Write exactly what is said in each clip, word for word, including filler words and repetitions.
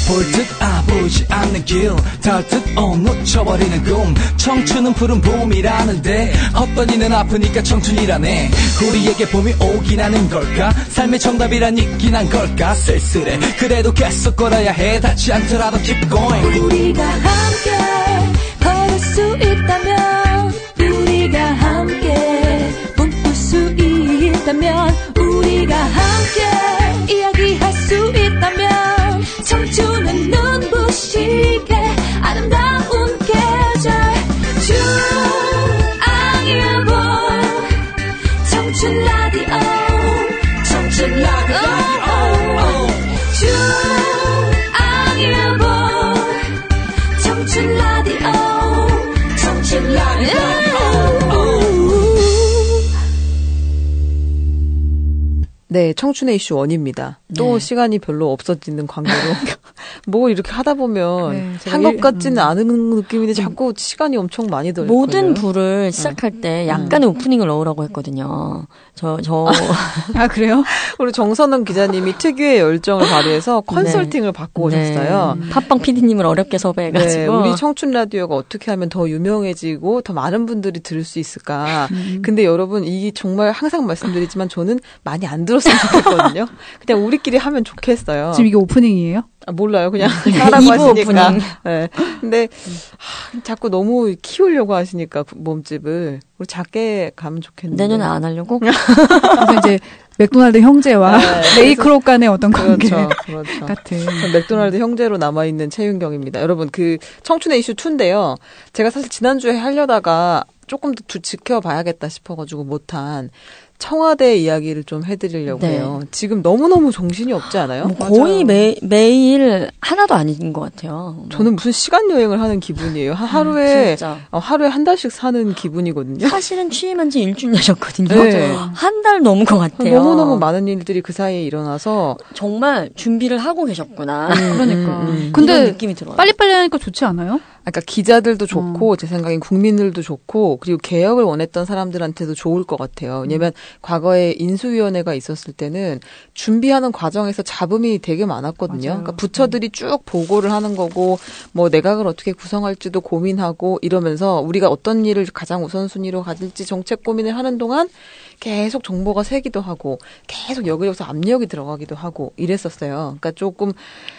볼 듯 아 보이지 않는 길 닿을 듯 어 놓쳐버리는 꿈 청춘은 푸른 봄이라는데 어떤 이는 아프니까 청춘이라네 우리에게 봄이 오긴 하는 걸까 삶의 정답이란 있긴 한 걸까 쓸쓸해 그래도 계속 걸어야 해 닿지 않더라도 keep going 우리가 함께 걸을 수 있다면 우리가 함께 웃을 수 있다면 우리가 함께 이야기할 수 있다면 청춘은 눈부시게 아름다운 계절 중앙일 볼 청춘 라디오 청춘 라디오 중앙일 볼 청춘 라디오 청춘 라디오 네, 청춘의 이슈 원입니다. 또 네. 시간이 별로 없어지는 관계로 뭐 이렇게 하다 보면 네, 한 것 일- 같지는 음. 않은 느낌인데 자꾸 시간이 엄청 많이 들어요. 모든 부를 시작할 때 약간의 오프닝을 넣으라고 했거든요. 저, 저. 아, 그래요? 우리 정선은 기자님이 특유의 열정을 발휘해서 컨설팅을 받고 오셨어요. 네. 팟빵 피디님을 어렵게 네, 섭외해가지고. 우리 청춘 라디오가 어떻게 하면 더 유명해지고 더 많은 분들이 들을 수 있을까. 근데 여러분, 이 정말 항상 말씀드리지만 저는 많이 안 들었으면 좋겠거든요. 그냥 우리끼리 하면 좋겠어요. 지금 이게 오프닝이에요? 아, 몰라요. 그냥 이 하라고 부 하시니까. 오프닝. 네. 근데 하, 자꾸 너무 키우려고 하시니까 그 몸집을 우리 작게 가면 좋겠는데. 내년에 안 하려고? 그래서 이제 맥도날드 형제와 네, 레이크롭 간의 어떤 관계 그렇죠. 그렇죠. 같은. 전 맥도날드 형제로 남아있는 최윤경입니다. 여러분, 그 청춘의 이슈 이인데요. 제가 사실 지난주에 하려다가 조금 더 두- 지켜봐야겠다 싶어가지고 못한 청와대 이야기를 좀 해드리려고 네. 해요. 지금 너무너무 정신이 없지 않아요? 뭐 거의 매, 매일 하나도 아닌 것 같아요. 저는 무슨 시간 여행을 하는 기분이에요. 하- 하루에 진짜. 어, 하루에 한 달씩 사는 기분이거든요. 사실은 취임한 지 일주일 되셨거든요. 네. 한 달 넘은 것 같아요. 너무너무 많은 일들이 그 사이에 일어나서 정말 준비를 하고 계셨구나. 그러니까. 음. 근데 이런 느낌이 들어요. 빨리빨리 하니까 좋지 않아요? 그러니까 기자들도 좋고 제 생각엔 국민들도 좋고 그리고 개혁을 원했던 사람들한테도 좋을 것 같아요. 왜냐하면 과거에 인수위원회가 있었을 때는 준비하는 과정에서 잡음이 되게 많았거든요. 맞아요. 그러니까 부처들이 쭉 보고를 하는 거고 뭐 내각을 어떻게 구성할지도 고민하고 이러면서 우리가 어떤 일을 가장 우선순위로 가질지 정책 고민을 하는 동안 계속 정보가 새기도 하고 계속 여기저기서 압력이 들어가기도 하고 이랬었어요. 그러니까 조금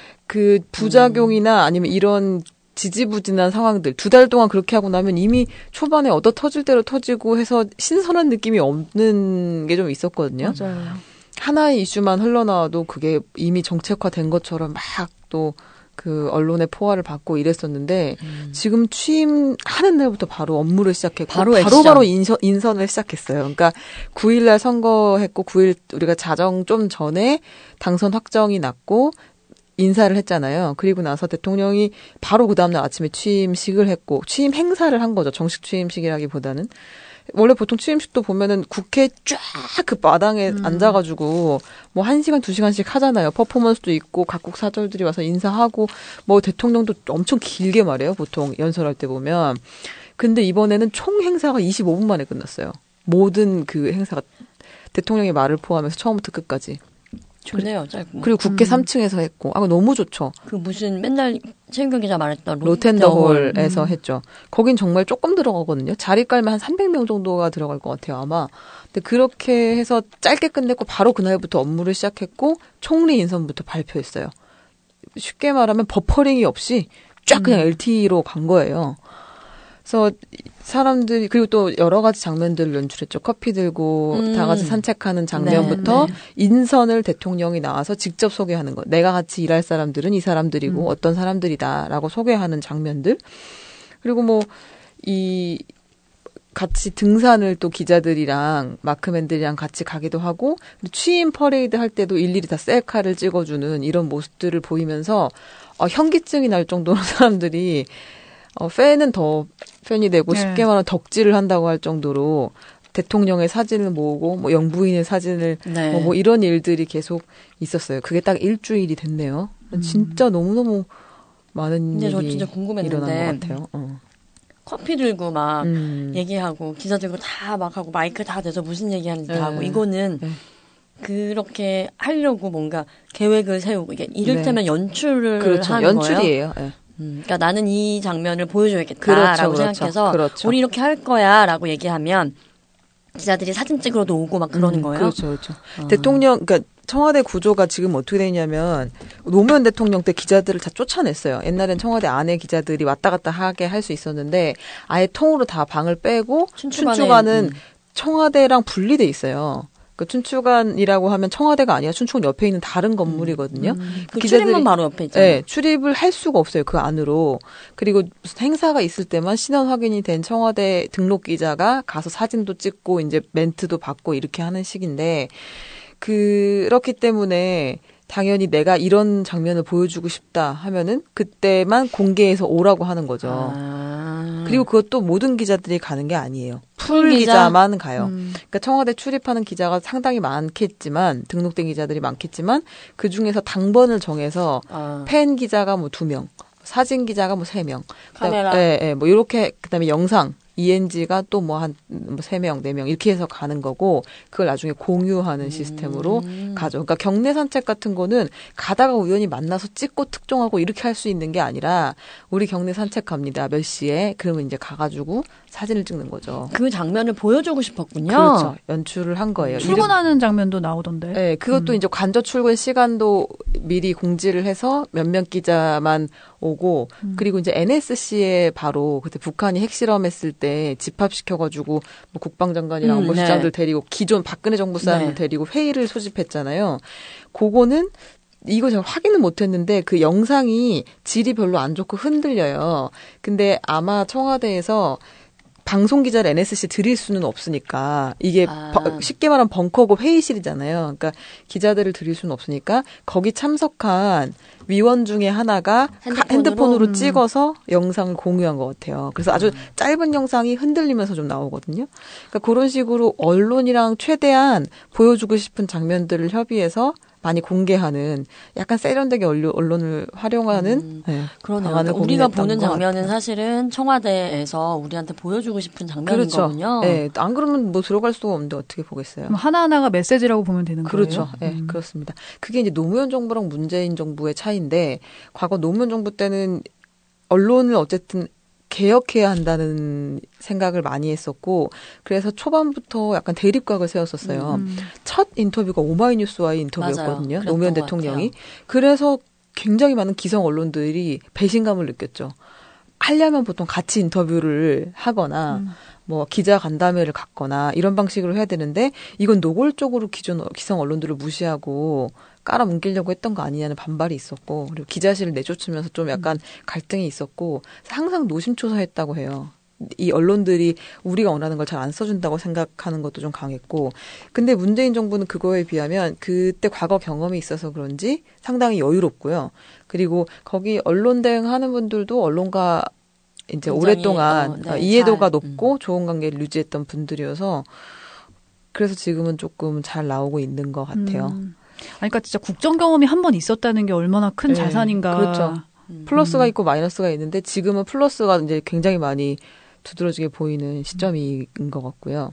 그 부작용이나 아니면 이런 지지부진한 상황들 두 달 동안 그렇게 하고 나면 이미 초반에 얻어 터질 대로 터지고 해서 신선한 느낌이 없는 게 좀 있었거든요. 맞아요. 하나의 이슈만 흘러나와도 그게 이미 정책화된 것처럼 막 또 그 언론의 포화를 받고 이랬었는데 음. 지금 취임하는 날부터 바로 업무를 시작했고 바로 바로, 액션. 바로 인선, 인선을 시작했어요. 그러니까 구일날 선거했고 구일 우리가 자정 좀 전에 당선 확정이 났고 인사를 했잖아요. 그리고 나서 대통령이 바로 그 다음날 아침에 취임식을 했고 취임 행사를 한 거죠. 정식 취임식이라기보다는. 원래 보통 취임식도 보면은 국회 쫙 그 마당에 음. 앉아가지고 뭐 한 시간 두 시간씩 하잖아요. 퍼포먼스도 있고 각국 사절들이 와서 인사하고 뭐 대통령도 엄청 길게 말해요. 보통 연설할 때 보면. 근데 이번에는 총 행사가 이십오 분 만에 끝났어요. 모든 그 행사가 대통령의 말을 포함해서 처음부터 끝까지. 좋네요, 짧고. 그리고 국회 삼 층에서 했고. 아, 너무 좋죠. 그 무슨 맨날 최윤경 기자 말했던 로텐더홀에서 했죠. 거긴 정말 조금 들어가거든요. 자리 깔면 한 삼백 명 정도가 들어갈 것 같아요, 아마. 근데 그렇게 해서 짧게 끝냈고 바로 그날부터 업무를 시작했고 총리 인선부터 발표했어요. 쉽게 말하면 버퍼링이 없이 쫙 그냥 엘티이로 간 거예요. 그래서 사람들이 그리고 또 여러 가지 장면들을 연출했죠. 커피 들고 음. 다 같이 산책하는 장면부터 네, 네. 인선을 대통령이 나와서 직접 소개하는 거. 내가 같이 일할 사람들은 이 사람들이고 음. 어떤 사람들이다라고 소개하는 장면들. 그리고 뭐 이 같이 등산을 또 기자들이랑 마크맨들이랑 같이 가기도 하고 취임 퍼레이드 할 때도 일일이 다 셀카를 찍어주는 이런 모습들을 보이면서 어, 현기증이 날 정도로 사람들이 어, 팬은 더 팬이 되고 네. 쉽게 말하면 덕질을 한다고 할 정도로 대통령의 사진을 모으고 뭐 영부인의 사진을 네. 뭐, 뭐 이런 일들이 계속 있었어요. 그게 딱 일주일이 됐네요. 진짜 너무너무 많은 근데 저 일이 진짜 궁금했는데 일어난 것 같아요. 어. 커피 들고 막 음. 얘기하고 기자 들고 다 막 하고 마이크 다 대서 무슨 얘기하는지 네. 다 하고 이거는 네. 그렇게 하려고 뭔가 계획을 세우고 이게 이를테면 네. 연출을 그렇죠. 하는 거예요. 연출이에요. 네. 음, 그러니까 나는 이 장면을 보여줘야겠다라고 그렇죠, 그렇죠. 생각해서 그렇죠. 우리 이렇게 할 거야라고 얘기하면 기자들이 사진 찍으러도 오고 막 그러는 음, 거예요. 그렇죠, 그렇죠. 어. 대통령, 그러니까 청와대 구조가 지금 어떻게 되냐면 노무현 대통령 때 기자들을 다 쫓아냈어요. 옛날엔 청와대 안에 기자들이 왔다 갔다 하게 할 수 있었는데 아예 통으로 다 방을 빼고 춘추관에, 춘추관은 음. 청와대랑 분리돼 있어요. 그 춘추관이라고 하면 청와대가 아니라 춘추관 옆에 있는 다른 건물이거든요. 음, 그 출입문 바로 옆에 있잖아요. 네, 출입을 할 수가 없어요. 그 안으로. 그리고 무슨 행사가 있을 때만 신원 확인이 된 청와대 등록 기자가 가서 사진도 찍고 이제 멘트도 받고 이렇게 하는 식인데 그렇기 때문에 당연히 내가 이런 장면을 보여주고 싶다 하면은 그때만 공개해서 오라고 하는 거죠. 아. 그리고 그것도 모든 기자들이 가는 게 아니에요. 풀 기자? 기자만 가요. 음. 그러니까 청와대 출입하는 기자가 상당히 많겠지만 등록된 기자들이 많겠지만 그 중에서 당번을 정해서 아. 팬 기자가 뭐 두 명, 사진 기자가 뭐 세 명, 카메라. 예, 예, 뭐 이렇게 그다음에 영상 이엔지가 또 뭐 한 뭐 세 명, 네 명 이렇게 해서 가는 거고 그걸 나중에 공유하는 시스템으로 음. 가죠. 그러니까 경내 산책 같은 거는 가다가 우연히 만나서 찍고 특종하고 이렇게 할 수 있는 게 아니라 우리 경내 산책 갑니다. 몇 시에 그러면 이제 가가지고 사진을 찍는 거죠. 그 장면을 보여주고 싶었군요. 그렇죠. 연출을 한 거예요. 출근하는 장면도 나오던데. 네, 그것도 음. 이제 관저 출근 시간도 미리 공지를 해서 몇몇 기자만 오고 음. 그리고 이제 엔에스씨에 바로 그때 북한이 핵실험했을 때 집합시켜가지고 뭐 국방장관이랑 음, 안보실장들 네. 데리고 기존 박근혜 정부 사람들 네. 데리고 회의를 소집했잖아요. 그거는 이거 제가 확인은 못했는데 그 영상이 질이 별로 안 좋고 흔들려요. 근데 아마 청와대에서 방송 기자를 엔에스씨 드릴 수는 없으니까 이게 아. 버, 쉽게 말하면 벙커고 회의실이잖아요. 그러니까 기자들을 드릴 수는 없으니까 거기 참석한 위원 중에 하나가 핸드폰으로? 핸드폰으로 음. 찍어서 영상을 공유한 것 같아요. 그래서 아주 짧은 영상이 흔들리면서 좀 나오거든요. 그러니까 그런 식으로 언론이랑 최대한 보여주고 싶은 장면들을 협의해서 많이 공개하는 약간 세련되게 언론을 활용하는 음, 네, 그러네요. 방안을 그러니까 우리가 고민했던 보는 것 장면은 같아요. 사실은 청와대에서 우리한테 보여주고 싶은 장면인 그렇죠. 거군요. 네, 안 그러면 뭐 들어갈 수가 없는데 어떻게 보겠어요. 그럼 하나하나가 메시지라고 보면 되는 그렇죠. 거예요? 네, 음. 그렇습니다. 그게 이제 노무현 정부랑 문재인 정부의 차이인데 과거 노무현 정부 때는 언론을 어쨌든 개혁해야 한다는 생각을 많이 했었고 그래서 초반부터 약간 대립각을 세웠었어요. 음. 첫 인터뷰가 오마이뉴스와의 인터뷰였거든요. 맞아요. 노무현 그랬던 것 대통령이. 같아요. 그래서 굉장히 많은 기성 언론들이 배신감을 느꼈죠. 하려면 보통 같이 인터뷰를 하거나 음. 뭐 기자 간담회를 갖거나 이런 방식으로 해야 되는데 이건 노골적으로 기존 기성 언론들을 무시하고 깔아뭉개려고 했던 거 아니냐는 반발이 있었고 그리고 기자실을 내쫓으면서 좀 약간 갈등이 있었고 항상 노심초사했다고 해요. 이 언론들이 우리가 원하는 걸 잘 안 써준다고 생각하는 것도 좀 강했고 근데 문재인 정부는 그거에 비하면 그때 과거 경험이 있어서 그런지 상당히 여유롭고요. 그리고 거기 언론 대응하는 분들도 언론과 이제 굉장히, 오랫동안 어, 네, 이해도가 잘, 높고 좋은 관계를 유지했던 분들이어서 그래서 지금은 조금 잘 나오고 있는 것 같아요. 음. 아니, 그러니까 진짜 국정 경험이 한 번 있었다는 게 얼마나 큰 네, 자산인가. 그렇죠. 음. 플러스가 있고 마이너스가 있는데 지금은 플러스가 이제 굉장히 많이 두드러지게 보이는 시점인 것 같고요.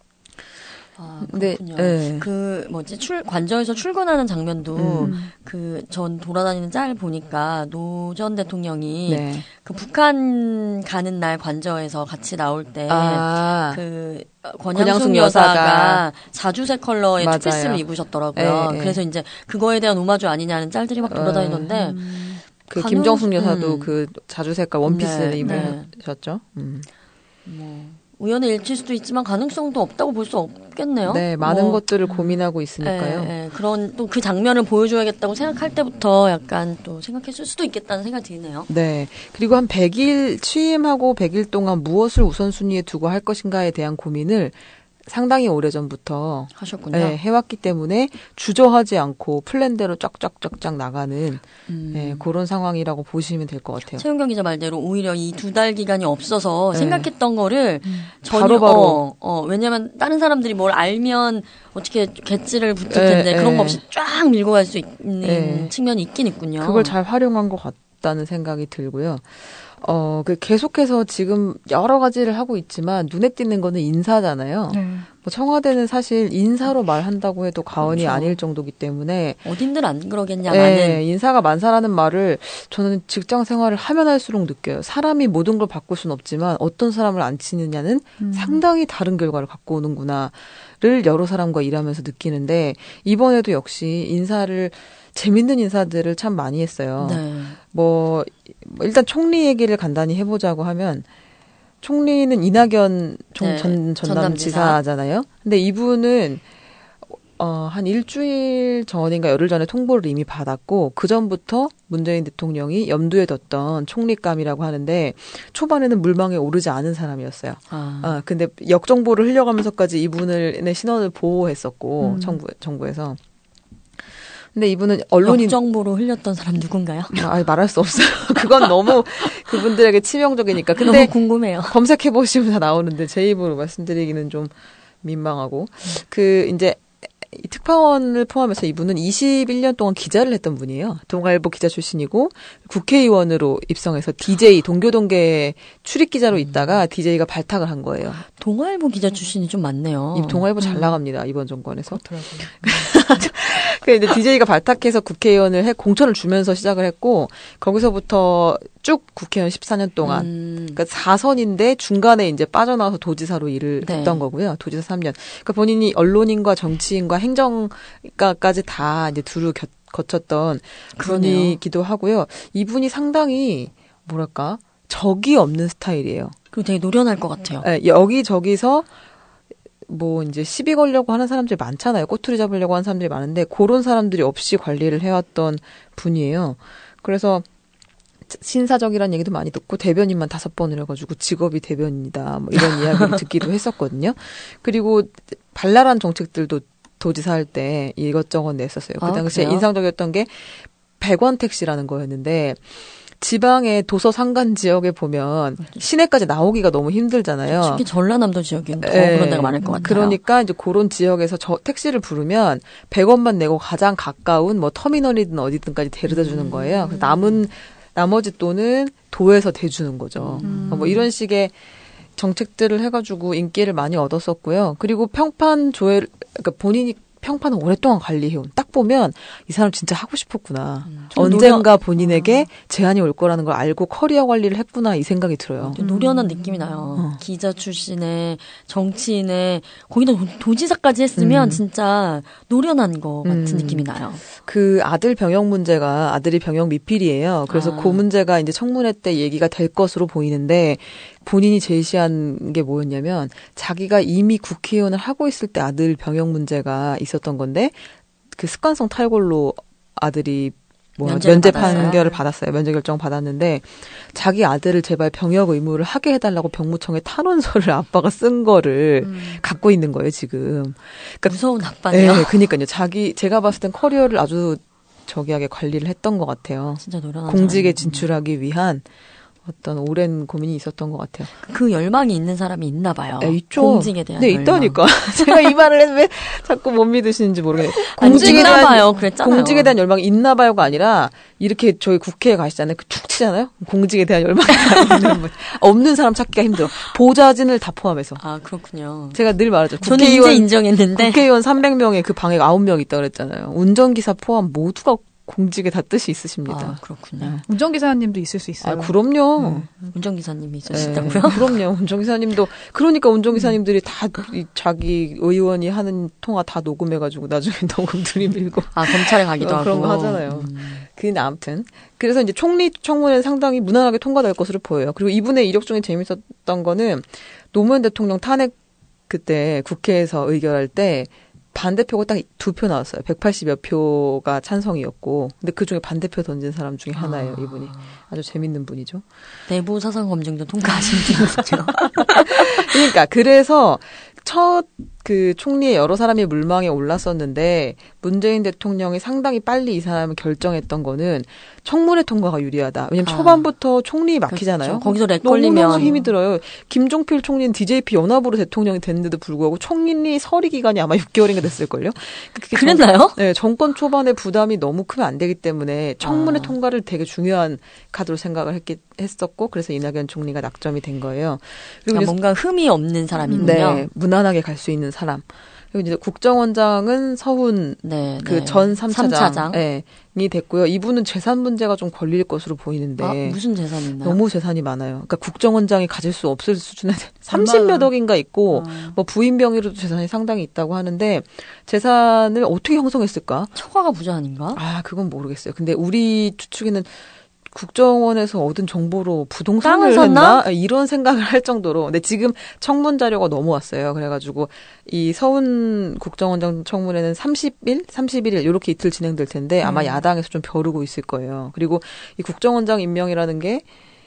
아, 근데, 그렇군요. 네. 그 뭐지 출 관저에서 출근하는 장면도 음. 그 전 돌아다니는 짤 보니까 노 전 대통령이 네. 그 북한 가는 날 관저에서 같이 나올 때 아, 그 권양숙 권양숙 여사가, 여사가 자주색 컬러의 맞아요. 투피스를 입으셨더라고요. 네, 네. 그래서 이제 그거에 대한 오마주 아니냐는 짤들이 막 돌아다니던데 그 간혹- 김정숙 여사도 음. 그 자주 색깔 원피스를 네, 네. 입으셨죠. 음. 뭐 우연의 일치일 수도 있지만 가능성도 없다고 볼 수 없겠네요. 네, 많은 뭐, 것들을 고민하고 있으니까요. 예, 예. 그런 또 그 장면을 보여줘야겠다고 생각할 때부터 약간 또 생각했을 수도 있겠다는 생각이 드네요. 네. 그리고 한 백 일 취임하고 백 일 동안 무엇을 우선순위에 두고 할 것인가에 대한 고민을 상당히 오래전부터 하셨군요. 네, 해왔기 때문에 주저하지 않고 플랜대로 쫙쫙쫙쫙 나가는 음. 네, 그런 상황이라고 보시면 될 것 같아요. 최은경 기자 말대로 오히려 이 두 달 기간이 없어서 네. 생각했던 거를 전혀 바로바로. 어, 어, 왜냐면 다른 사람들이 뭘 알면 어떻게 개찌를 붙을 네, 텐데 그런 네. 거 없이 쫙 밀고 갈 수 있는 네. 측면이 있긴 있군요. 그걸 잘 활용한 것 같다는 생각이 들고요. 어, 그 계속해서 지금 여러 가지를 하고 있지만 눈에 띄는 거는 인사잖아요. 네. 청와대는 사실 인사로 말한다고 해도 과언이 그렇죠. 아닐 정도이기 때문에 어딘들 안 그러겠냐 네, 많은. 인사가 만사라는 말을 저는 직장 생활을 하면 할수록 느껴요. 사람이 모든 걸 바꿀 수는 없지만 어떤 사람을 안 치느냐는 음. 상당히 다른 결과를 갖고 오는구나를 여러 사람과 일하면서 느끼는데 이번에도 역시 인사를 재밌는 인사들을 참 많이 했어요. 네. 뭐, 뭐 일단 총리 얘기를 간단히 해보자고 하면 총리는 이낙연 총, 네, 전, 전남지사. 전남지사잖아요. 근데 이분은 어, 한 일주일 전인가 열흘 전에 통보를 이미 받았고 그 전부터 문재인 대통령이 염두에 뒀던 총리감이라고 하는데 초반에는 물망에 오르지 않은 사람이었어요. 아. 아, 근데 역정보를 흘려가면서까지 이분을 의 신원을 보호했었고 음. 정부 정부에서. 근데 이분은 언론인 역정보로 흘렸던 사람 누군가요? 아, 말할 수 없어요. 그건 너무 그분들에게 치명적이니까. 근데 너무 궁금해요. 검색해 보시면 다 나오는데 제 입으로 말씀드리기는 좀 민망하고 그 이제 이 특파원을 포함해서 이분은 이십일 년 동안 기자를 했던 분이에요. 동아일보 기자 출신이고 국회의원으로 입성해서 디제이 동교동계 출입 기자로 있다가 디제이가 발탁을 한 거예요. 동아일보 기자 출신이 좀 많네요. 이 동아일보 잘 나갑니다. 이번 정권에서. 그렇더라고요. 그 이제 디제이가 발탁해서 국회의원을 해 공천을 주면서 시작을 했고 거기서부터 쭉 국회의원 십사 년 동안 음. 그러니까 사선인데 중간에 이제 빠져나와서 도지사로 일을 네. 했던 거고요. 도지사 삼 년. 그러니까 본인이 언론인과 정치인과 행정가까지 다 이제 두루 겨, 거쳤던 그러네요. 분이기도 하고요. 이분이 상당히 뭐랄까 적이 없는 스타일이에요. 그리고 되게 노련할 것 같아요. 예, 여기저기서 뭐 이제 시비 걸려고 하는 사람들이 많잖아요. 꼬투리 잡으려고 하는 사람들이 많은데 그런 사람들이 없이 관리를 해왔던 분이에요. 그래서 신사적이라는 얘기도 많이 듣고 대변인만 다섯 번을 해가지고 직업이 대변인이다 뭐 이런 이야기를 듣기도 했었거든요. 그리고 발랄한 정책들도 도지사 할 때 이것저것 냈었어요. 그 아, 당시에 그래요? 인상적이었던 게 백 원 택시라는 거였는데 지방의 도서 산간 지역에 보면 시내까지 나오기가 너무 힘들잖아요. 특히 전라남도 지역에는 더 예. 그런 데가 많을 것 같아요. 그러니까 이제 그런 지역에서 저 택시를 부르면 백 원만 내고 가장 가까운 뭐 터미널이든 어디든까지 데려다 주는 거예요. 그래서 남은 나머지 돈은 도에서 대주는 거죠. 음. 뭐 이런 식의 정책들을 해가지고 인기를 많이 얻었었고요. 그리고 평판 조회, 그러니까 본인이 평판을 오랫동안 관리해온. 딱 보면 이 사람 진짜 하고 싶었구나. 좀 언젠가 노력- 본인에게 제한이 올 거라는 걸 알고 커리어 관리를 했구나 이 생각이 들어요. 좀 노련한 느낌이 나요. 기자 출신의 정치인의 거기다 도- 도지사까지 했으면 음. 진짜 노련한 거 같은 음. 느낌이 나요. 그 아들 병역 문제가 아들이 병역 미필이에요. 그래서 아. 그 문제가 이제 청문회 때 얘기가 될 것으로 보이는데 본인이 제시한 게 뭐였냐면 자기가 이미 국회의원을 하고 있을 때 아들 병역 문제가 있었던 건데 그 습관성 탈골로 아들이 뭐 면제를 면제 받았어요. 판결을 받았어요. 면제 결정 받았는데 자기 아들을 제발 병역 의무를 하게 해달라고 병무청에 탄원서를 아빠가 쓴 거를 음. 갖고 있는 거예요 지금. 그러니까 무서운 아빠네요. 네, 그러니까요. 자기 제가 봤을 땐 커리어를 아주 저기하게 관리를 했던 것 같아요. 진짜 노련한 공직에 사람이에요. 진출하기 위한 어떤 오랜 고민이 있었던 것 같아요. 그 열망이 있는 사람이 있나 봐요. 네, 있죠. 공직에 대한 네, 열망. 있다니까. 제가 이 말을 했는데 왜 자꾸 못 믿으시는지 모르겠어요. 아니, 공직에 있나 대한 봐요. 그랬잖아요. 공직에 대한 열망이 있나 봐요가 아니라 이렇게 저희 국회에 가시잖아요. 그 툭 치잖아요. 공직에 대한 열망이 있는 분. 없는 사람 찾기가 힘들어. 보좌진을 다 포함해서. 아 그렇군요. 제가 늘 말하죠. 저는 이제 국회의원 인정했는데 국회의원 삼백 명에 그 방에 아홉 명 있다 그랬잖아요. 운전기사 포함 모두가 공직에 다 뜻이 있습니다. 아 그렇군요. 운전기사님도 있을 수 있어요. 아, 그럼요. 운전기사님이 네, 있으시다고요? 그럼요. 운전기사님도 그러니까 운전기사님들이 다 이 자기 의원이 하는 통화 다 녹음해가지고 나중에 녹음 들이밀고 아 검찰에 가기도 어, 하고 그런 거 하잖아요. 근데 아무튼 그래서 이제 총리 청문회는 상당히 무난하게 통과될 것으로 보여요. 그리고 이분의 이력 중에 재밌었던 거는 노무현 대통령 탄핵 그때 국회에서 의결할 때 반대표가 딱 두 표 나왔어요. 백팔십여 표가 찬성이었고. 근데 그중에 반대표 던진 사람 중에 하나예요, 아. 이분이. 아주 재밌는 분이죠. 내부 사상 검증도 통과하신 분이죠. 그러니까 그래서 첫 그 총리의 여러 사람이 물망에 올랐었는데 문재인 대통령이 상당히 빨리 이 사람을 결정했던 거는 청문회 통과가 유리하다. 왜냐면 아. 초반부터 총리 막히잖아요. 그렇죠. 거기서 렉 너무너무 걸리면 힘이 들어요. 김종필 총리는 디제이피 연합으로 대통령이 됐는데도 불구하고 총리 서리 기간이 아마 육 개월인가 됐을걸요. 그게 그랬나요? 정, 네, 정권 초반에 부담이 너무 크면 안 되기 때문에 청문회 아. 통과를 되게 중요한 카드로 생각을 했기, 했었고 그래서 이낙연 총리가 낙점이 된 거예요. 그리고 아, 이제 뭔가 흠이 없는 사람이군요. 네, 무난하게 갈 수 있는 사람. 그리고 이제 국정원장은 서훈 네, 그 네. 전 삼 차장. 삼 차장. 네, 이 됐고요. 이분은 재산 문제가 좀 걸릴 것으로 보이는데 아, 무슨 재산이 있나요? 너무 재산이 많아요. 그러니까 국정원장이 가질 수 없을 수준의 삼십몇 억인가 있고 아. 뭐 부인 병으로도 재산이 상당히 있다고 하는데 재산을 어떻게 형성했을까? 처가가 부자 아닌가? 아, 그건 모르겠어요. 근데 우리 추측에는 국정원에서 얻은 정보로 부동산을 땅을 샀나? 했나? 이런 생각을 할 정도로. 근데 지금 청문 자료가 넘어왔어요. 그래가지고 이 서훈 국정원장 청문회는 삼십 일, 삼십일 일 이렇게 이틀 진행될 텐데 아마 음. 야당에서 좀 벼르고 있을 거예요. 그리고 이 국정원장 임명이라는 게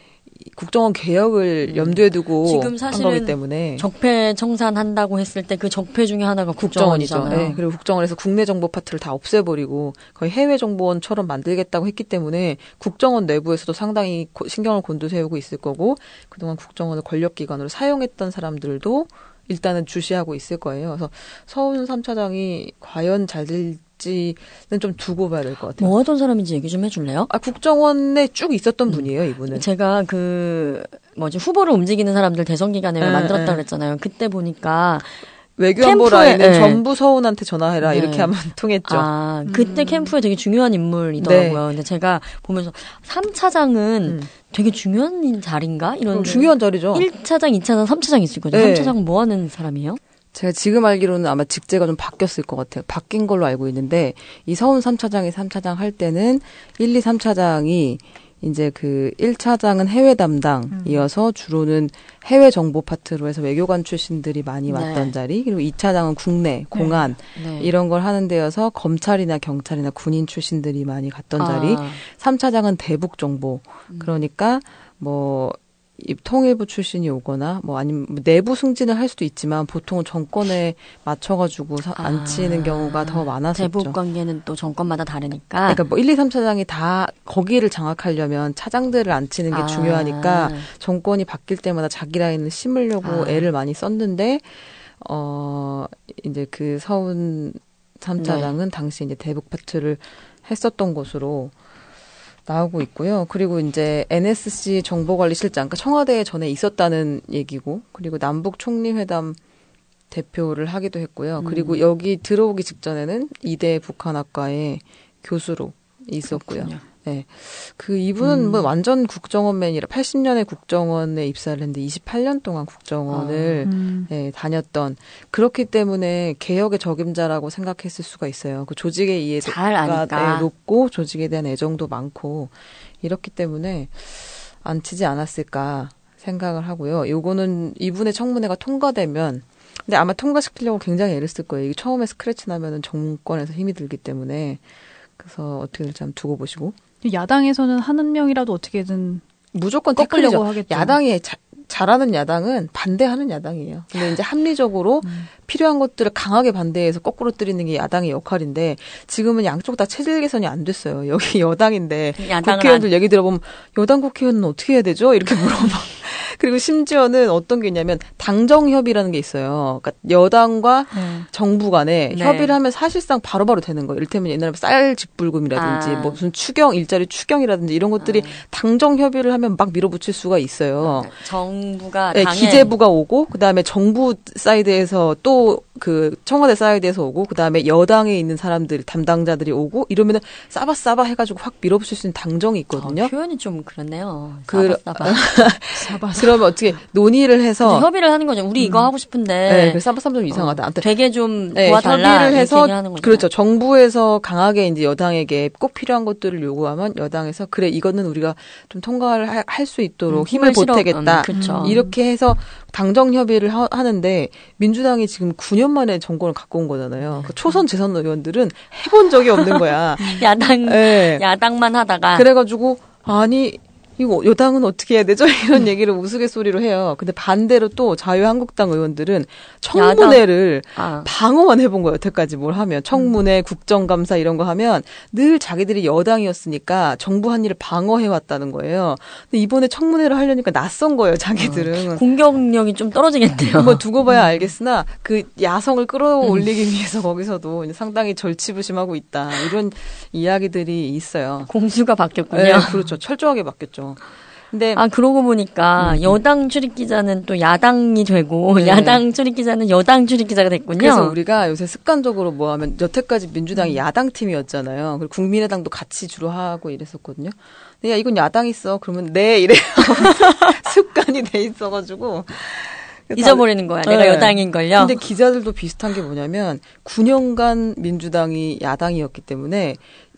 국정원 개혁을 염두에 두고 지금 한 사실은 거기 때문에 적폐 청산한다고 했을 때 그 적폐 중에 하나가 국정원이죠. 국정원이잖아요. 네, 그리고 국정원에서 국내 정보 파트를 다 없애버리고 거의 해외 정보원처럼 만들겠다고 했기 때문에 국정원 내부에서도 상당히 고, 신경을 곤두세우고 있을 거고 그동안 국정원을 권력기관으로 사용했던 사람들도 일단은 주시하고 있을 거예요. 그래서 서훈 삼 차장이 과연 잘 될지는 좀 두고 봐야 될 것 같아요. 뭐 하던 사람인지 얘기 좀 해줄래요? 아, 국정원에 쭉 있었던 분이에요, 이분은. 제가 그 뭐지 후보를 움직이는 사람들 대선 기간에 네, 만들었다 네. 그랬잖아요. 그때 보니까 외교안보 캠프에, 라인은 네. 전부 서훈한테 전화해라 네. 이렇게 하면 통했죠. 아 그때 캠프에 되게 중요한 인물이더라고요. 네. 근데 제가 보면서 삼 차장은 음. 되게 중요한 자리인가 이런 중요한 자리죠. 일 차장, 이 차장, 삼 차장 있을 거죠. 네. 삼 차장은 뭐 하는 사람이에요? 제가 지금 알기로는 아마 직제가 좀 바뀌었을 것 같아요. 바뀐 걸로 알고 있는데 이 서훈 삼 차장이 삼 차장 할 때는 일, 이, 삼 차장이 이제 그 일 차장은 해외 담당이어서 주로는 해외 정보 파트로 해서 외교관 출신들이 많이 왔던 네. 자리, 그리고 이 차장은 국내, 공안 네. 이런 걸 하는 데여서 검찰이나 경찰이나 군인 출신들이 많이 갔던 아. 자리, 삼 차장은 대북 정보. 그러니까 뭐 이 통일부 출신이 오거나 뭐 아니면 내부 승진을 할 수도 있지만 보통은 정권에 맞춰가지고 사, 아. 앉히는 경우가 더 많았었죠. 대북 관계는 또 정권마다 다르니까. 그러니까 뭐 일, 이, 삼 차장이 다 거기를 장악하려면 차장들을 앉히는 게 아. 중요하니까 정권이 바뀔 때마다 자기 라인을 심으려고 아. 애를 많이 썼는데 어 이제 그 서훈 삼 차장은 네. 당시 이제 대북 파트를 했었던 것으로 나오고 있고요. 그리고 이제 엔에스씨 정보관리실장, 그러니까 청와대에 전에 있었다는 얘기고, 그리고 남북 총리회담 대표를 하기도 했고요. 음. 그리고 여기 들어오기 직전에는 이대 북한학과의 교수로 있었고요. 그렇군요. 네. 그 이분은 음. 뭐 완전 국정원맨이라 팔십 년에 국정원에 입사를 했는데 이십팔 년 동안 국정원을 음. 네, 다녔던 그렇기 때문에 개혁의 적임자라고 생각했을 수가 있어요. 그 조직의 이해도가 잘 아니까. 네, 높고 조직에 대한 애정도 많고 이렇기 때문에 앉히지 않았을까 생각을 하고요. 요거는 이분의 청문회가 통과되면 근데 아마 통과시키려고 굉장히 애를 쓸 거예요. 이게 처음에 스크래치 나면은 정권에서 힘이 들기 때문에 그래서 어떻게 될지 한번 두고 보시고. 야당에서는 한 명이라도 어떻게든 무조건 꺾으려고 태클이죠. 하겠죠. 야당이 자, 잘하는 야당은 반대하는 야당이에요. 근데 이제 합리적으로 음. 필요한 것들을 강하게 반대해서 거꾸로 때리는 게 야당의 역할인데 지금은 양쪽 다 체질 개선이 안 됐어요. 여기 여당인데 야당은 국회의원들 안- 얘기 들어보면 여당 국회의원은 어떻게 해야 되죠? 이렇게 물어봐. 그리고 심지어는 어떤 게 있냐면 당정협의라는 게 있어요. 그러니까 여당과 네. 정부 간에 네. 협의를 하면 사실상 바로바로 되는 거예요. 이를테면 옛날에 쌀 직불금이라든지 아. 뭐 무슨 추경, 일자리 추경이라든지 이런 것들이 당정 협의를 하면 막 밀어붙일 수가 있어요. 정부가 네, 당에 기재부가 오고 그다음에 정부 사이드에서 또 그 청와대 사이드에서 오고 그다음에 여당에 있는 사람들 담당자들이 오고 이러면은 싸바싸바 해가지고 확 밀어붙일 수 있는 당정이 있거든요. 어, 표현이 좀 그렇네요. 그- 싸바싸바. 사바사. 그러면 어떻게 논의를 해서 근데 협의를 하는 거죠. 우리 이거 하고 싶은데. 네, 그 싸바싸바 좀 이상하다. 아무튼 되게 좀 네, 도와달라 협의를 해서 이렇게 얘기하는 거죠. 그렇죠. 정부에서 강하게 이제 여당에게 꼭 필요한 것들을 요구하면 여당에서 그래 이거는 우리가 좀 통과를 할 수 있도록 음, 힘을 힘을 실어- 보태겠다. 음, 그렇죠. 이렇게 해서 당정 협의를 하, 하는데 민주당이 지금 구 년 만에 정권을 갖고 온 거잖아요. 그 초선 재선 의원들은 해본 적이 없는 거야. 야당 네. 야당만 하다가 그래가지고 아니 이거 여당은 어떻게 해야 되죠? 이런 얘기를 우스갯소리로 해요. 근데 반대로 또 자유한국당 의원들은 청문회를 아. 방어만 해본 거예요. 여태까지 뭘 하면 청문회, 국정감사 이런 거 하면 늘 자기들이 여당이었으니까 정부 한 일을 방어해왔다는 거예요. 근데 이번에 청문회를 하려니까 낯선 거예요. 자기들은. 공격력이 좀 떨어지겠대요. 한번 두고 봐야 알겠으나 그 야성을 끌어올리기 위해서 거기서도 상당히 절치부심하고 있다. 이런 이야기들이 있어요. 공수가 바뀌었군요. 네, 그렇죠. 철저하게 바뀌었죠. 근데 아 그러고 보니까 음. 여당 출입 기자는 또 야당이 되고 네. 야당 출입 기자는 여당 출입 기자가 됐군요. 그래서 우리가 요새 습관적으로 뭐 하면 여태까지 민주당이 음. 야당 팀이었잖아요. 그리고 국민의당도 같이 주로 하고 이랬었거든요. 근데 야 이건 야당 있어. 그러면 네 이래요. 습관이 돼 있어가지고. 잊어버리는 거야. 네. 내가 여당인걸요. 근데 기자들도 비슷한 게 뭐냐면 구 년간 민주당이 야당이었기 때문에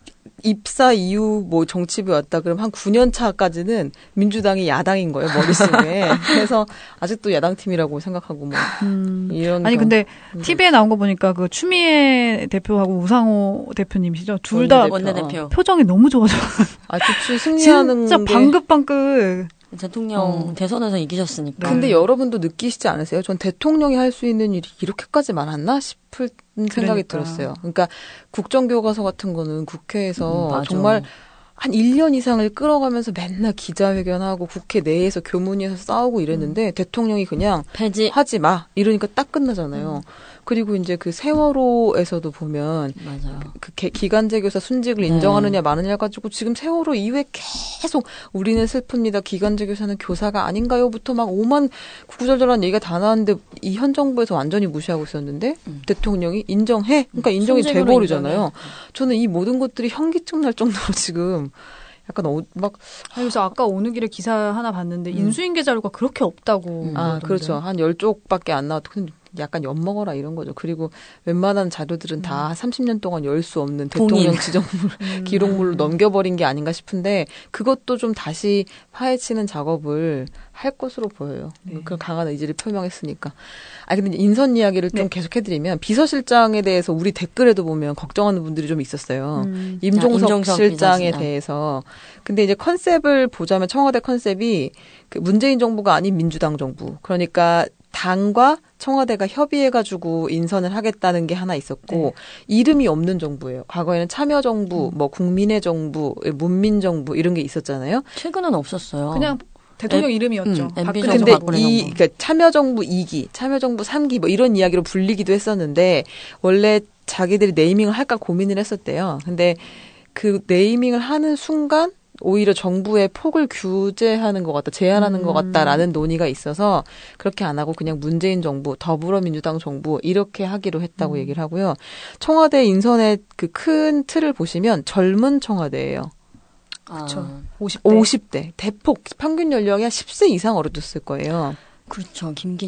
입사 이후 뭐 정치부에 왔다 그러면 한 구 년 차까지는 민주당이 야당인 거예요, 머릿속에. 그래서 아직도 야당팀이라고 생각하고 뭐 음. 이런 아니 거. 근데 티비에 나온 거 보니까 그 추미애 대표하고 우상호 대표님이시죠? 둘 다 원내대표. 표정이 너무 좋아져. 아, 좋지. 승리하는 진짜 게 방긋방긋. 대통령 어. 대선에서 이기셨으니까. 근데 여러분도 느끼시지 않으세요? 전 대통령이 할 수 있는 일이 이렇게까지 많았나 싶을 생각이 그러니까. 들었어요. 그러니까 국정교과서 같은 거는 국회에서 음, 정말 한 일 년 이상을 끌어가면서 맨날 기자회견하고 국회 내에서 교문위에서 싸우고 이랬는데 음. 대통령이 그냥 폐지 하지 마 이러니까 딱 끝나잖아요. 음. 그리고 이제 그 세월호에서도 보면 맞아요. 그 기간제 교사 순직을 네. 인정하느냐 마느냐 가지고 지금 세월호 이후에 계속 우리는 슬픕니다. 기간제 교사는 교사가 아닌가요부터 막 오만 구구절절한 얘기가 다 나왔는데 이 현 정부에서 완전히 무시하고 있었는데 음. 대통령이 인정해. 그러니까 인정이 돼버리잖아요. 인정해. 저는 이 모든 것들이 현기증 날 정도로 지금 약간 어, 막 아, 그래서 아까 오는 길에 기사 하나 봤는데 음. 인수인계 자료가 그렇게 없다고. 음. 아 그렇죠. 한 열 쪽밖에 안 나왔고 근데 약간 엿먹어라 이런 거죠. 그리고 웬만한 자료들은 음. 다 삼십 년 동안 열 수 없는 대통령 동인. 지정물, 음. 기록물로 넘겨버린 게 아닌가 싶은데 그것도 좀 다시 파헤치는 작업을 할 것으로 보여요. 네. 그런 강한 의지를 표명했으니까. 아 근데 인선 이야기를 좀 네. 계속 해드리면 비서실장에 대해서 우리 댓글에도 보면 걱정하는 분들이 좀 있었어요. 음. 임종석, 아, 임종석 실장에 비서실장. 대해서. 근데 이제 컨셉을 보자면 청와대 컨셉이 그 문재인 정부가 아닌 민주당 정부. 그러니까 당과 청와대가 협의해가지고 인선을 하겠다는 게 하나 있었고 네. 이름이 없는 정부예요. 과거에는 참여정부, 음. 뭐 국민의 정부, 문민정부 이런 게 있었잖아요. 최근은 없었어요. 그냥 대통령 에, 이름이었죠. 음, 근데 이 그러니까 참여정부 이 기, 참여정부 삼 기 뭐 이런 이야기로 불리기도 했었는데 원래 자기들이 네이밍을 할까 고민을 했었대요. 근데 그 네이밍을 하는 순간 오히려 정부의 폭을 규제하는 것 같다, 제한하는 음. 것 같다라는 논의가 있어서 그렇게 안 하고 그냥 문재인 정부, 더불어민주당 정부 이렇게 하기로 했다고 음. 얘기를 하고요. 청와대 인선의 그 큰 틀을 보시면 젊은 청와대예요. 그렇죠. 아. 오십 대. 오십 대. 대폭 평균 연령이 한 십 세 이상 어려졌을 거예요. 그렇죠.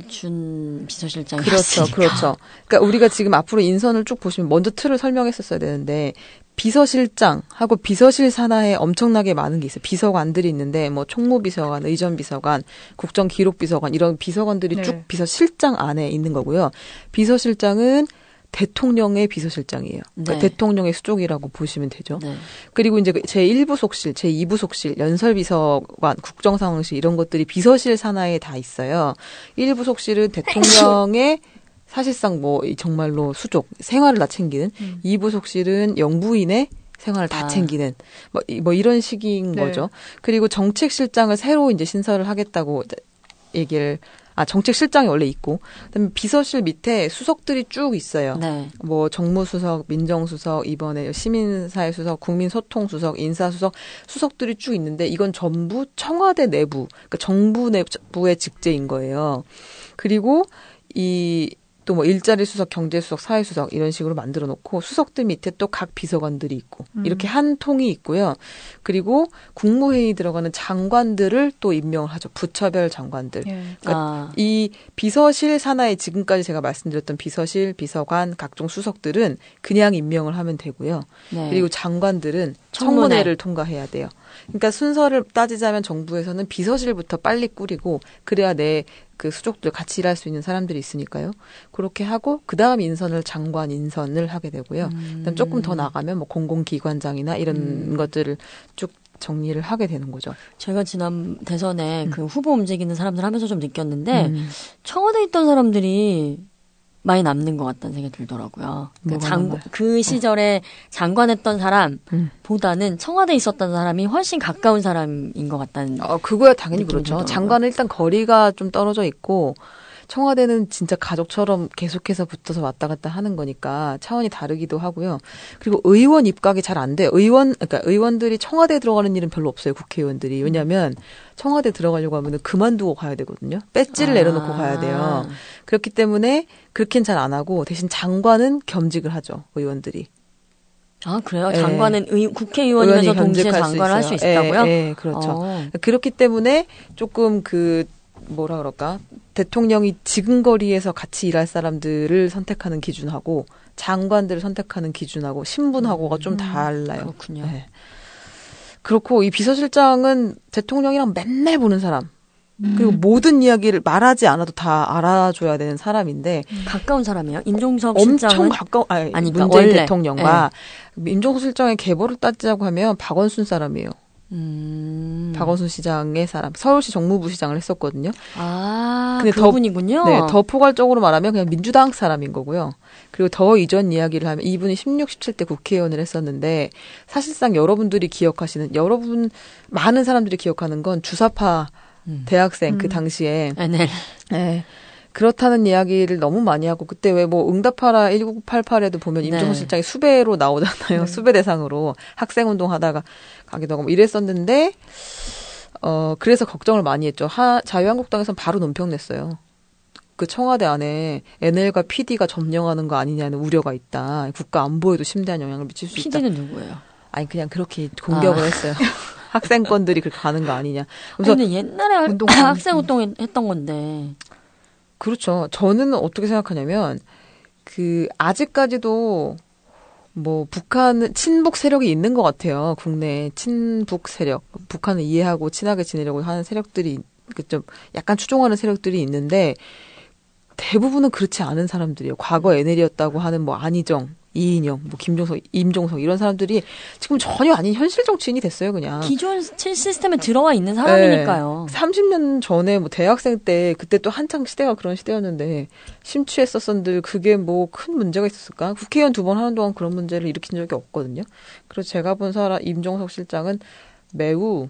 김기춘 비서실장이 그렇죠. 그렇죠. 그러니까 우리가 지금 앞으로 인선을 쭉 보시면 먼저 틀을 설명했었어야 되는데 비서실장하고 비서실 산하에 엄청나게 많은 게 있어요. 비서관들이 있는데 뭐 총무비서관, 의전비서관, 국정기록비서관 이런 비서관들이 네. 쭉 비서실장 안에 있는 거고요. 비서실장은 대통령의 비서실장이에요. 그러니까 네. 대통령의 수족이라고 보시면 되죠. 네. 그리고 이제 제일 부속실, 제이 부속실, 연설비서관, 국정상황실 이런 것들이 비서실 산하에 다 있어요. 일 부속실은 대통령의 사실상 뭐 정말로 수족, 생활을 다 챙기는 음. 이 부속실은 영부인의 생활을 다 아. 챙기는 뭐, 뭐 이런 식인 네. 거죠. 그리고 정책실장을 새로 이제 신설을 하겠다고 얘기를 아, 정책실장이 원래 있고, 그다음에 비서실 밑에 수석들이 쭉 있어요. 네. 뭐 정무수석, 민정수석, 이번에 시민사회수석, 국민소통수석, 인사수석, 수석들이 쭉 있는데 이건 전부 청와대 내부, 그러니까 정부 내부의 직제인 거예요. 그리고 이 또 뭐 일자리 수석, 경제수석, 사회수석 이런 식으로 만들어 놓고 수석들 밑에 또 각 비서관들이 있고 음. 이렇게 한 통이 있고요. 그리고 국무회의 들어가는 장관들을 또 임명을 하죠. 부처별 장관들. 예. 그러니까 아. 이 비서실 산하에 지금까지 제가 말씀드렸던 비서실, 비서관, 각종 수석들은 그냥 임명을 하면 되고요. 네. 그리고 장관들은 청문회. 청문회를 통과해야 돼요. 그러니까 순서를 따지자면 정부에서는 비서실부터 빨리 꾸리고 그래야 내 그 수족들 같이 일할 수 있는 사람들이 있으니까요. 그렇게 하고 그다음 인선을 장관 인선을 하게 되고요. 음. 그다음 조금 더 나가면 뭐 공공기관장이나 이런 음. 것들을 쭉 정리를 하게 되는 거죠. 제가 지난 대선에 음. 그 후보 움직이는 사람들 하면서 좀 느꼈는데 음. 청와대에 있던 사람들이 많이 남는 것 같다는 생각이 들더라고요. 그러니까 장, 그 시절에 어. 장관했던 사람보다는 음. 청와대에 있었던 사람이 훨씬 가까운 사람인 것 같다는. 어, 그거야 당연히 그렇죠. 들더라고요. 장관은 일단 거리가 좀 떨어져 있고 청와대는 진짜 가족처럼 계속해서 붙어서 왔다 갔다 하는 거니까 차원이 다르기도 하고요. 그리고 의원 입각이 잘 안 돼요. 의원, 그러니까 의원들이 청와대에 들어가는 일은 별로 없어요. 국회의원들이. 왜냐하면 청와대 들어가려고 하면 그만두고 가야 되거든요. 배지를 아. 내려놓고 가야 돼요. 그렇기 때문에 그렇게는 잘 안 하고 대신 장관은 겸직을 하죠. 의원들이. 아, 그래요? 네. 장관은 의, 국회의원이면서 동시에 겸직할 장관을 할 수 있어요. 있다고요? 예, 예, 그렇죠. 어. 그렇기 때문에 조금 그 뭐라 그럴까? 대통령이 지근거리에서 같이 일할 사람들을 선택하는 기준하고 장관들을 선택하는 기준하고 신분하고가 좀 달라요. 그렇군요. 네. 그렇고 이 비서실장은 대통령이랑 맨날 보는 사람. 그리고 모든 이야기를 말하지 않아도 다 알아줘야 되는 사람인데 가까운 사람이에요? 임종석 엄청 실장은? 가까운 아니, 아니, 문재인 그러니까 원래. 대통령과 임종석 실장의 계보를 따지자고 하면 박원순 사람이에요. 음. 박원순 시장의 사람. 서울시 정무부 시장을 했었거든요. 아, 근데 더- 그분이군요. 네, 더 포괄적으로 말하면 그냥 민주당 사람인 거고요. 그리고 더 이전 이야기를 하면 이분이 십육, 십칠 대 국회의원을 했었는데 사실상 여러분들이 기억하시는 여러분 많은 사람들이 기억하는 건 주사파 대학생 그 당시에 에넬. 네. 그렇다는 이야기를 너무 많이 하고 그때 왜 뭐 응답하라 천구백팔십팔에도 보면 네. 임종석 실장이 수배로 나오잖아요. 수배 대상으로 학생운동 하다가 가기도 하고 뭐 이랬었는데 어 그래서 걱정을 많이 했죠. 하, 자유한국당에서는 바로 논평 냈어요. 그 청와대 안에 엔엘과 피디가 점령하는 거 아니냐는 우려가 있다. 국가 안보에도 심대한 영향을 미칠 수 있다. 피디는 누구예요? 아니 그냥 그렇게 공격을 아. 했어요. 학생권들이 그렇게 가는 거 아니냐. 그래서 근데 옛날에 운동- 학생 운동 했던 건데. 그렇죠. 저는 어떻게 생각하냐면 그 아직까지도 뭐 북한은 친북 세력이 있는 것 같아요. 국내에 친북 세력, 북한을 이해하고 친하게 지내려고 하는 세력들이 그 좀 약간 추종하는 세력들이 있는데 대부분은 그렇지 않은 사람들이에요. 과거 엔엘이었다고 하는 뭐 안희정, 이인영, 뭐 김종석, 임종석 이런 사람들이 지금 전혀 아닌 현실 정치인이 됐어요, 그냥. 기존 시- 시스템에 들어와 있는 사람이니까요. 네. 삼십 년 전에 뭐 대학생 때 그때 또 한창 시대가 그런 시대였는데 심취했었었는데 그게 뭐 큰 문제가 있었을까? 국회의원 두 번 하는 동안 그런 문제를 일으킨 적이 없거든요. 그래서 제가 본 사람 임종석 실장은 매우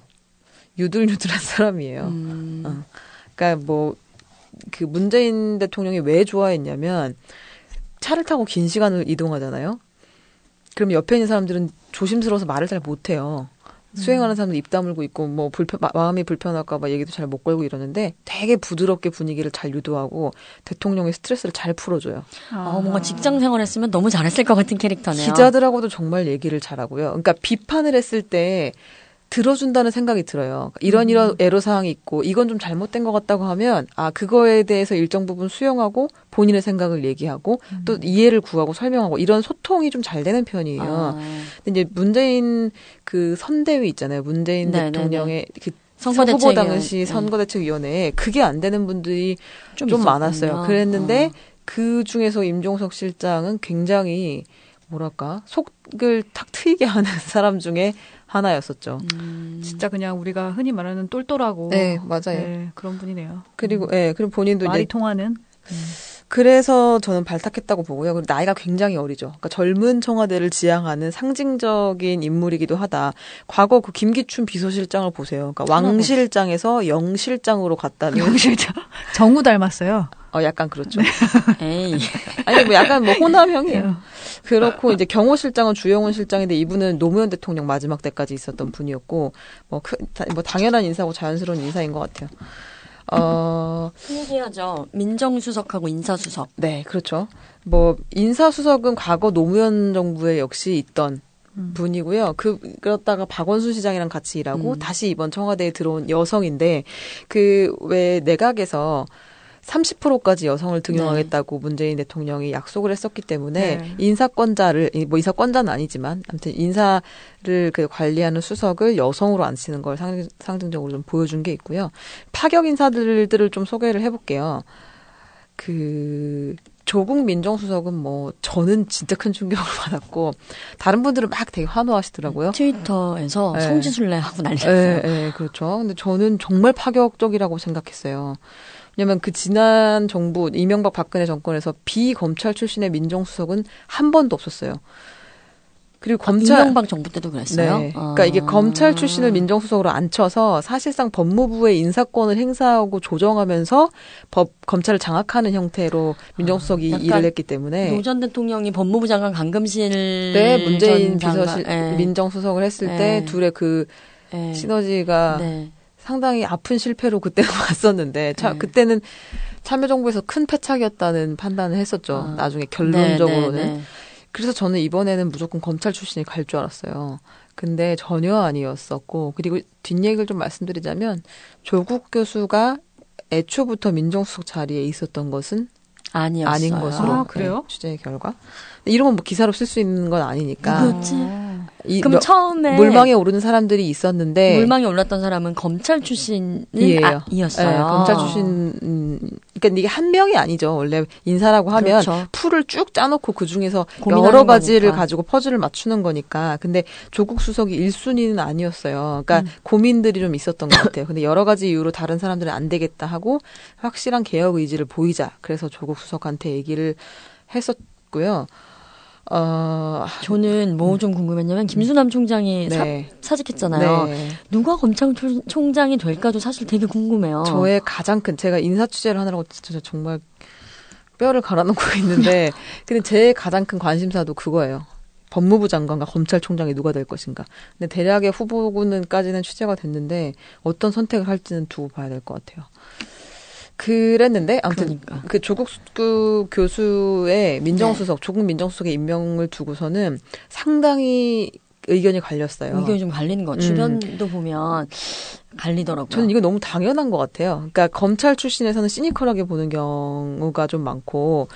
유들유들한 사람이에요. 음. 어. 그러니까 뭐 그 문재인 대통령이 왜 좋아했냐면 차를 타고 긴 시간을 이동하잖아요. 그럼 옆에 있는 사람들은 조심스러워서 말을 잘 못해요. 수행하는 사람들 입 다물고 있고 뭐 불편 마- 마음이 불편할까 봐 얘기도 잘 못 걸고 이러는데 되게 부드럽게 분위기를 잘 유도하고 대통령의 스트레스를 잘 풀어줘요. 아, 뭔가 직장 생활했으면 너무 잘했을 것 같은 캐릭터네요. 기자들하고도 정말 얘기를 잘하고요. 그러니까 비판을 했을 때 들어준다는 생각이 들어요. 이런 이런 애로사항이 있고 이건 좀 잘못된 것 같다고 하면 아 그거에 대해서 일정 부분 수용하고 본인의 생각을 얘기하고 또 이해를 구하고 설명하고 이런 소통이 좀 잘 되는 편이에요. 아. 근데 이제 문재인 그 선대위 있잖아요. 문재인 네, 대통령의 그 선거대책위원- 후보 당시 네. 선거대책위원회에 그게 안 되는 분들이 좀 좀, 있었군요. 많았어요. 그랬는데 어. 그 중에서 임종석 실장은 굉장히 뭐랄까 속을 탁 트이게 하는 사람 중에 하나였었죠. 음. 진짜 그냥 우리가 흔히 말하는 똘똘하고 네, 맞아요. 네, 그런 분이네요. 그리고 예, 그리고 본인도 말이 이제 통하는. 그래서 저는 발탁했다고 보고요. 그리고 나이가 굉장히 어리죠. 그러니까 젊은 청와대를 지향하는 상징적인 인물이기도 하다. 과거 그 김기춘 비서실장을 보세요. 그러니까 왕실장에서 영실장으로 갔다는. 영실장 정우 닮았어요. 어, 약간 그렇죠. 에이. 아니 뭐 약간 뭐 호남형이에요. 그렇고 이제 경호실장은 주영훈 실장인데 이분은 노무현 대통령 마지막 때까지 있었던 분이었고 뭐, 크, 다, 뭐 당연한 인사고 자연스러운 인사인 것 같아요. 어, 그 얘기하죠. 민정수석하고 인사수석. 네, 그렇죠. 뭐 인사수석은 과거 노무현 정부에 역시 있던 분이고요. 그 그렇다가 박원순 시장이랑 같이 일하고 음. 다시 이번 청와대에 들어온 여성인데 그 왜 내각에서 삼십 퍼센트까지 여성을 등용하겠다고 문재인 대통령이 약속을 했었기 때문에 네. 인사권자를 뭐 인사권자는 아니지만 아무튼 인사를 그 관리하는 수석을 여성으로 앉히는 걸 상, 상징적으로 좀 보여준 게 있고요. 파격 인사들을 좀 소개를 해볼게요. 그 조국 민정수석은 뭐 저는 진짜 큰 충격을 받았고 다른 분들은 막 되게 환호하시더라고요. 트위터에서 네. 성지순례하고 난리였어요. 네, 네, 그렇죠. 근데 저는 정말 파격적이라고 생각했어요. 왜냐면 그 지난 정부 이명박 박근혜 정권에서 비검찰 출신의 민정수석은 한 번도 없었어요. 그리고 검찰 아, 이명박 정부 때도 그랬어요. 네. 아. 그러니까 이게 검찰 출신을 민정수석으로 앉혀서 사실상 법무부의 인사권을 행사하고 조정하면서 법 검찰을 장악하는 형태로 민정수석이 아, 일을 했기 때문에 노 전 대통령이 법무부 장관 강금실 네, 문재인 전 장관, 비서실 예. 민정수석을 했을 예. 때 둘의 그 예. 시너지가 네. 상당히 아픈 실패로 그때는 왔었는데 차, 네. 그때는 참여정부에서 큰 패착이었다는 판단을 했었죠. 아. 나중에 결론적으로는. 네, 네, 네. 그래서 저는 이번에는 무조건 검찰 출신이 갈 줄 알았어요. 근데 전혀 아니었었고, 그리고 뒷얘기를 좀 말씀드리자면 조국 교수가 애초부터 민정수석 자리에 있었던 것은 아니었어요. 아닌 것으로 아, 그래요? 네, 취재 결과. 이런 건 뭐 기사로 쓸 수 있는 건 아니니까. 그렇지. 이 그럼 몇- 처음에 물망에 오르는 사람들이 있었는데 물망에 올랐던 사람은 검찰 출신은 이에요. 아, 이었어요. 네, 검찰 출신, 음, 그러니까 이게 한 명이 아니죠. 원래 인사라고 하면 그렇죠. 풀을 쭉 짜놓고 그 중에서 고민하는 여러 가지를 거니까. 가지고 퍼즐을 맞추는 거니까. 근데 조국 수석이 일 순위는 아니었어요. 그러니까 음. 고민들이 좀 있었던 것 같아요. 근데 여러 가지 이유로 다른 사람들은 안 되겠다 하고 확실한 개혁 의지를 보이자. 그래서 조국 수석한테 얘기를 했었고요. 어, 저는 뭐 좀 궁금했냐면 김수남 총장이 네. 사, 사직했잖아요. 네. 누가 검찰총장이 될까도 사실 되게 궁금해요. 저의 가장 큰 제가 인사 취재를 하느라고 진짜 정말 뼈를 갈아놓고 있는데 근데 제 가장 큰 관심사도 그거예요. 법무부 장관과 검찰총장이 누가 될 것인가. 근데 대략의 후보군은까지는 취재가 됐는데 어떤 선택을 할지는 두고 봐야 될 것 같아요. 그랬는데 아무튼 그러니까. 그 조국 그 교수의 민정수석, 조국 민정수석의 임명을 두고서는 상당히 의견이 갈렸어요. 의견이 좀 갈리는 거. 음. 주변도 보면 갈리더라고요. 저는 이거 너무 당연한 것 같아요. 그러니까 검찰 출신에서는 시니컬하게 보는 경우가 좀 많고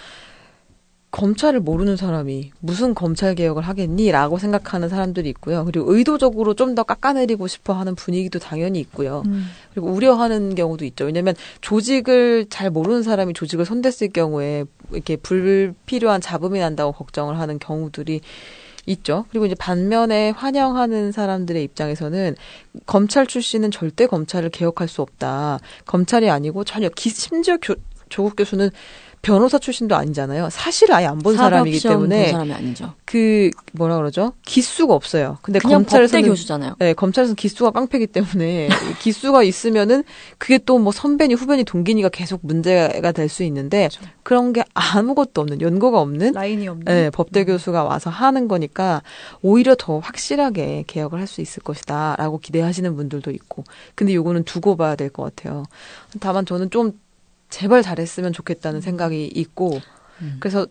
검찰을 모르는 사람이 무슨 검찰 개혁을 하겠니라고 생각하는 사람들이 있고요. 그리고 의도적으로 좀 더 깎아내리고 싶어 하는 분위기도 당연히 있고요. 음. 그리고 우려하는 경우도 있죠. 왜냐하면 조직을 잘 모르는 사람이 조직을 손댔을 경우에 이렇게 불필요한 잡음이 난다고 걱정을 하는 경우들이 있죠. 그리고 이제 반면에 환영하는 사람들의 입장에서는 검찰 출신은 절대 검찰을 개혁할 수 없다. 검찰이 아니고 전혀 기, 심지어 교, 조국 교수는 변호사 출신도 아니잖아요. 사실 아예 안 본 사람이기 사법시험 때문에 본 사람이 아니죠. 그 뭐라 그러죠? 기수가 없어요. 근데 그냥 검찰에서는 법대 교수잖아요. 네, 검찰에서는 기수가 깡패기 때문에 기수가 있으면은 그게 또 뭐 선배니 후배니 동기니가 계속 문제가 될 수 있는데 그렇죠. 그런 게 아무것도 없는 연고가 없는 라인이 없는. 네, 법대 교수가 와서 하는 거니까 오히려 더 확실하게 개혁을 할 수 있을 것이다라고 기대하시는 분들도 있고. 근데 요거는 두고 봐야 될 것 같아요. 다만 저는 좀 제발 잘했으면 좋겠다는 생각이 있고 음. 그래서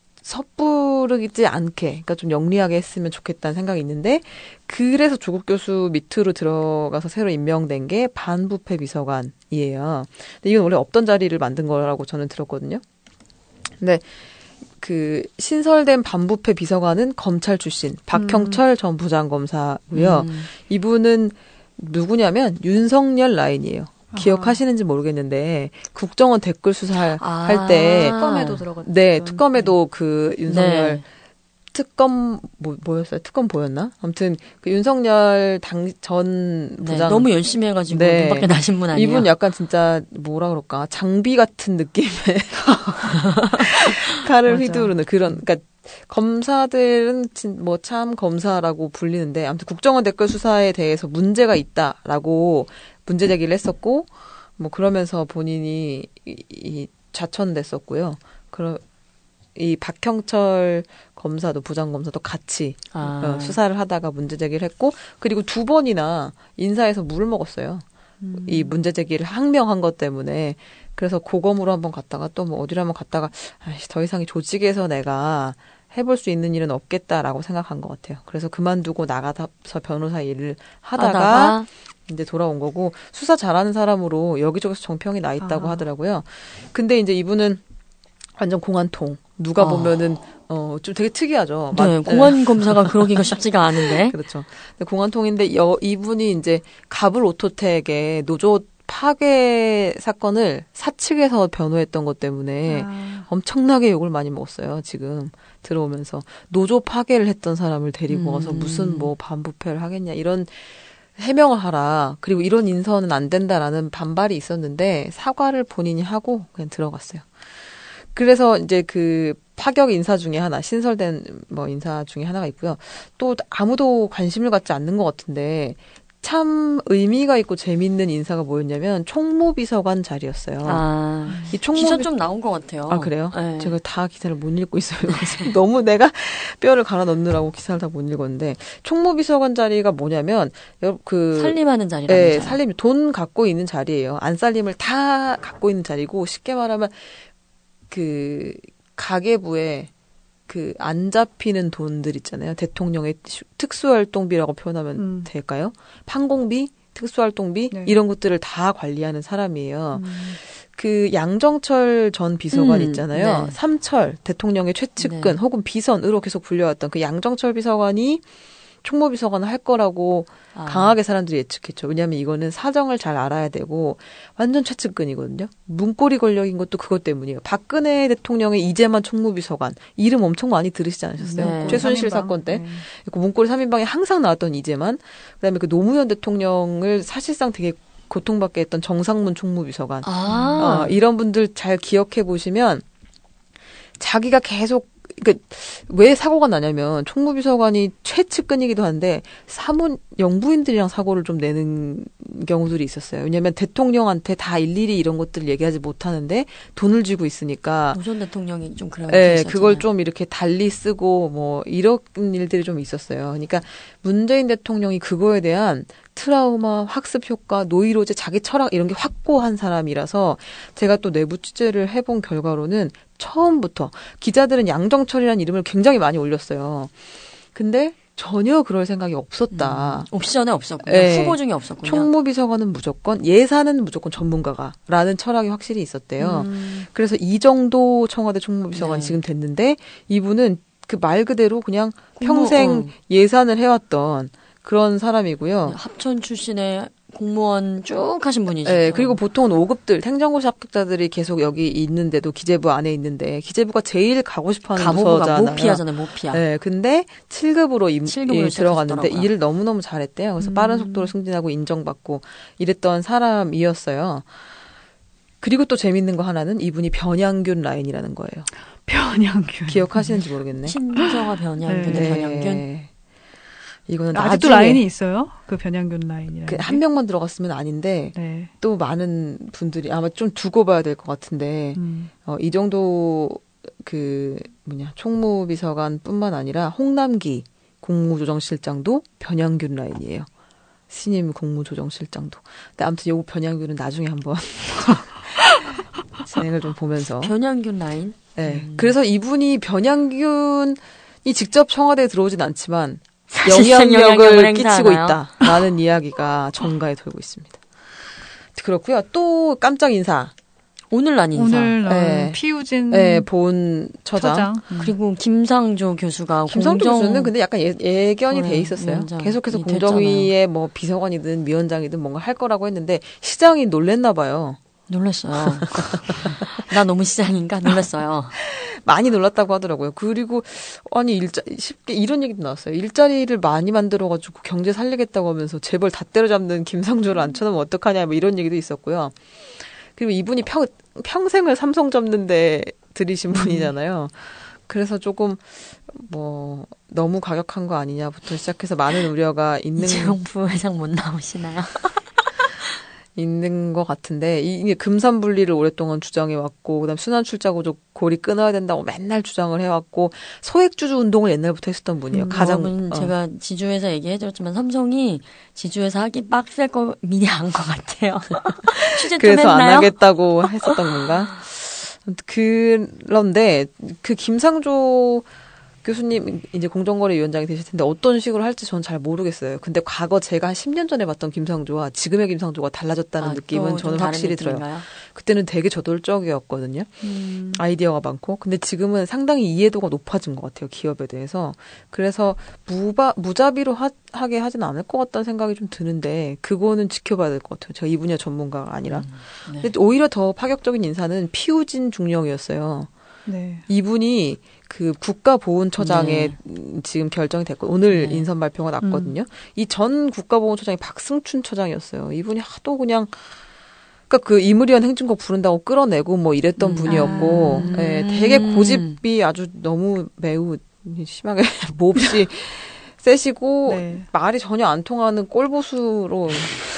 섣부르지 않게 그러니까 좀 영리하게 했으면 좋겠다는 생각이 있는데 그래서 조국 교수 밑으로 들어가서 새로 임명된 게 반부패 비서관이에요. 근데 이건 원래 없던 자리를 만든 거라고 저는 들었거든요. 근데 그 신설된 반부패 비서관은 검찰 출신 박형철 전 부장검사고요. 음. 이분은 누구냐면 윤석열 라인이에요. 기억하시는지 모르겠는데 국정원 댓글 수사할 아. 때 특검에도 들어갔죠. 네, 특검에도 그 윤석열 네. 특검 뭐 뭐였어요? 특검 보였나? 아무튼 그 윤석열 당 전 네, 부장 너무 열심히 해가지고 네. 눈밖에 나신 분 아니에요? 이분 약간 진짜 뭐라 그럴까 장비 같은 느낌의 칼을 맞아. 휘두르는 그런 그러니까 검사들은 뭐 참 검사라고 불리는데 아무튼 국정원 댓글 수사에 대해서 문제가 있다라고 문제 제기를 했었고 뭐 그러면서 본인이 이, 이 좌천됐었고요. 그러 이 박형철 검사도 부장검사도 같이 아. 어, 수사를 하다가 문제 제기를 했고 그리고 두 번이나 인사에서 물을 먹었어요. 음. 이 문제 제기를 항명한 것 때문에 그래서 고검으로 한번 갔다가 또 뭐 어디로 한번 갔다가 아이씨, 더 이상 이 조직에서 내가 해볼 수 있는 일은 없겠다라고 생각한 것 같아요. 그래서 그만두고 나가서 변호사 일을 하다가, 하다가 이제 돌아온 거고 수사 잘하는 사람으로 여기저기서 정평이 나 있다고 아. 하더라고요. 근데 이제 이분은 완전 공안통. 누가 아. 보면은 어 좀 되게 특이하죠. 네, 맞- 공안 검사가 그러기가 쉽지가 않은데. 그렇죠. 근데 공안통인데 여, 이분이 이제 가불 오토텍의 노조 파괴 사건을 사측에서 변호했던 것 때문에 아. 엄청나게 욕을 많이 먹었어요. 지금 들어오면서 노조 파괴를 했던 사람을 데리고 와서 음. 무슨 뭐 반부패를 하겠냐 이런 해명을 하라. 그리고 이런 인선은 안 된다라는 반발이 있었는데 사과를 본인이 하고 그냥 들어갔어요. 그래서 이제 그 파격 인사 중에 하나, 신설된 뭐 인사 중에 하나가 있고요. 또 아무도 관심을 갖지 않는 것 같은데 참 의미가 있고 재밌는 인사가 뭐였냐면 총무비서관 자리였어요. 아, 이 총무비... 기사 좀 나온 것 같아요. 아, 그래요? 네. 제가 다 기사를 못 읽고 있어요. 너무 내가 뼈를 갈아 넣느라고 기사를 다 못 읽었는데 총무비서관 자리가 뭐냐면 그 살림하는 자리라는 네, 자리. 살림 돈 갖고 있는 자리예요. 안 살림을 다 갖고 있는 자리고 쉽게 말하면 그 가계부에 그 안 잡히는 돈들 있잖아요. 대통령의 특수활동비라고 표현하면 음. 될까요? 판공비, 특수활동비 네. 이런 것들을 다 관리하는 사람이에요. 음. 그 양정철 전 비서관 음, 있잖아요. 네. 삼철 대통령의 최측근 네. 혹은 비선으로 계속 불려왔던 그 양정철 비서관이 총무비서관을 할 거라고 아. 강하게 사람들이 예측했죠. 왜냐하면 이거는 사정을 잘 알아야 되고 완전 최측근이거든요. 문고리 권력인 것도 그것 때문이에요. 박근혜 대통령의 이재만 총무비서관 이름 엄청 많이 들으시지 않으셨어요? 네. 최순실 사건 때. 네. 그 문고리 삼 인방에 항상 나왔던 이재만. 그다음에 그 노무현 대통령을 사실상 되게 고통받게 했던 정상문 총무비서관. 아. 어, 이런 분들 잘 기억해 보시면 자기가 계속 그러니까 왜 사고가 나냐면 총무비서관이 최측근이기도 한데 사문 영부인들이랑 사고를 좀 내는 경우들이 있었어요. 왜냐하면 대통령한테 다 일일이 이런 것들을 얘기하지 못하는데 돈을 쥐고 있으니까. 노 전 대통령이 좀 그런 네, 그걸 좀 이렇게 달리 쓰고 뭐 이런 일들이 좀 있었어요. 그러니까 문재인 대통령이 그거에 대한 트라우마, 학습 효과, 노이로제, 자기 철학 이런 게 확고한 사람이라서 제가 또 내부 취재를 해본 결과로는 처음부터 기자들은 양정철이라는 이름을 굉장히 많이 올렸어요. 근데 전혀 그럴 생각이 없었다. 음, 옵션에 없었군요. 네. 후보 중에 없었군요. 총무비서관은 무조건, 예산은 무조건 전문가가라는 철학이 확실히 있었대요. 음. 그래서 이 정도 청와대 총무비서관이 네. 지금 됐는데 이분은 그 말 그대로 그냥 평생 어, 어. 예산을 해왔던 그런 사람이고요. 합천 출신의 공무원 쭉 하신 분이죠. 네, 그리고 보통은 오 급들, 행정고시 합격자들이 계속 여기 있는데도 기재부 안에 있는데 기재부가 제일 가고 싶어하는 부서잖아요. 모피아잖아요, 모피아. 네, 근데 칠 급으로 임, 예, 들어갔는데 일을 너무너무 잘했대요. 그래서 음. 빠른 속도로 승진하고 인정받고 이랬던 사람이었어요. 그리고 또 재밌는 거 하나는 이분이 변양균 라인이라는 거예요. 변양균. 기억하시는지 모르겠네. 신부서가 변양균의 네. 변양균. 이거는 아직도 라인이 있어요? 그 변양균 라인이라는 그 한 명만 들어갔으면 아닌데 네. 또 많은 분들이 아마 좀 두고 봐야 될 것 같은데 음. 어, 이 정도 그 뭐냐 총무비서관뿐만 아니라 홍남기 공무조정실장도 변양균 라인이에요. 신임 공무조정실장도. 근데 아무튼 요거 변양균은 나중에 한번 진행을 좀 보면서. 변양균 라인? 네. 음. 그래서 이분이 변양균이 직접 청와대에 들어오진 않지만 영향력을 끼치고 있다라는 이야기가 정가에 돌고 있습니다. 그렇고요. 또 깜짝 인사. 오늘 난 인사. 오늘 난 네. 피우진 네, 본 처장. 처장. 음. 그리고 김상조 교수가 김상조 공정... 교수는 근데 약간 예, 예견이 돼 있었어요. 계속해서 공정위의 뭐 비서관이든 위원장이든 뭔가 할 거라고 했는데 시장이 놀랬나 봐요. 놀랐어요. 나 너무 시장인가? 놀랐어요. 많이 놀랐다고 하더라고요. 그리고 아니 일자 쉽게 이런 얘기도 나왔어요. 일자리를 많이 만들어가지고 경제 살리겠다고 하면서 재벌 다 때려잡는 김상조를 앉혀놓으면 어떡하냐 뭐 이런 얘기도 있었고요. 그리고 이분이 평, 평생을 삼성 접는데 들이신 분이잖아요. 그래서 조금 뭐 너무 가격한 거 아니냐부터 시작해서 많은 우려가 있는. 이재용 부회장 못 나오시나요? 있는 것 같은데 이게 금산 분리를 오랫동안 주장해 왔고 그다음 순환 출자 구조 고리 끊어야 된다고 맨날 주장을 해왔고 소액주주 운동을 옛날부터 했었던 분이에요. 음, 가장 어. 제가 지주회사 얘기해드렸지만 삼성이 지주회사 하기 빡셀 거 미리 안 것 같아요. 취재 좀 그래서 했나요? 안 하겠다고 했었던 건가? 그런데 그 김상조 교수님 이제 공정거래위원장이 되실 텐데 어떤 식으로 할지 저는 잘 모르겠어요. 근데 과거 제가 한 십 년 전에 봤던 김상조와 지금의 김상조가 달라졌다는 아, 느낌은 저는 확실히 느낌인가요? 들어요. 그때는 되게 저돌적이었거든요. 음. 아이디어가 많고. 근데 지금은 상당히 이해도가 높아진 것 같아요. 기업에 대해서. 그래서 무바, 무자비로 하, 하게 하진 않을 것 같다는 생각이 좀 드는데 그거는 지켜봐야 될 것 같아요. 제가 이 분야 전문가가 아니라. 음. 네. 근데 오히려 더 파격적인 인사는 피우진 중령이었어요. 네. 이분이 그 국가보훈처장에 네. 지금 결정이 됐고 오늘 네. 인선 발표가 났거든요. 음. 이 전 국가보훈처장이 박승춘 처장이었어요. 이분이 하도 그냥 그러니까 그 이무리한 행진곡 부른다고 끌어내고 뭐 이랬던 음. 분이었고, 아. 예, 되게 고집이 아주 너무 매우 심하게 몹시 세시고 네. 말이 전혀 안 통하는 꼴보수로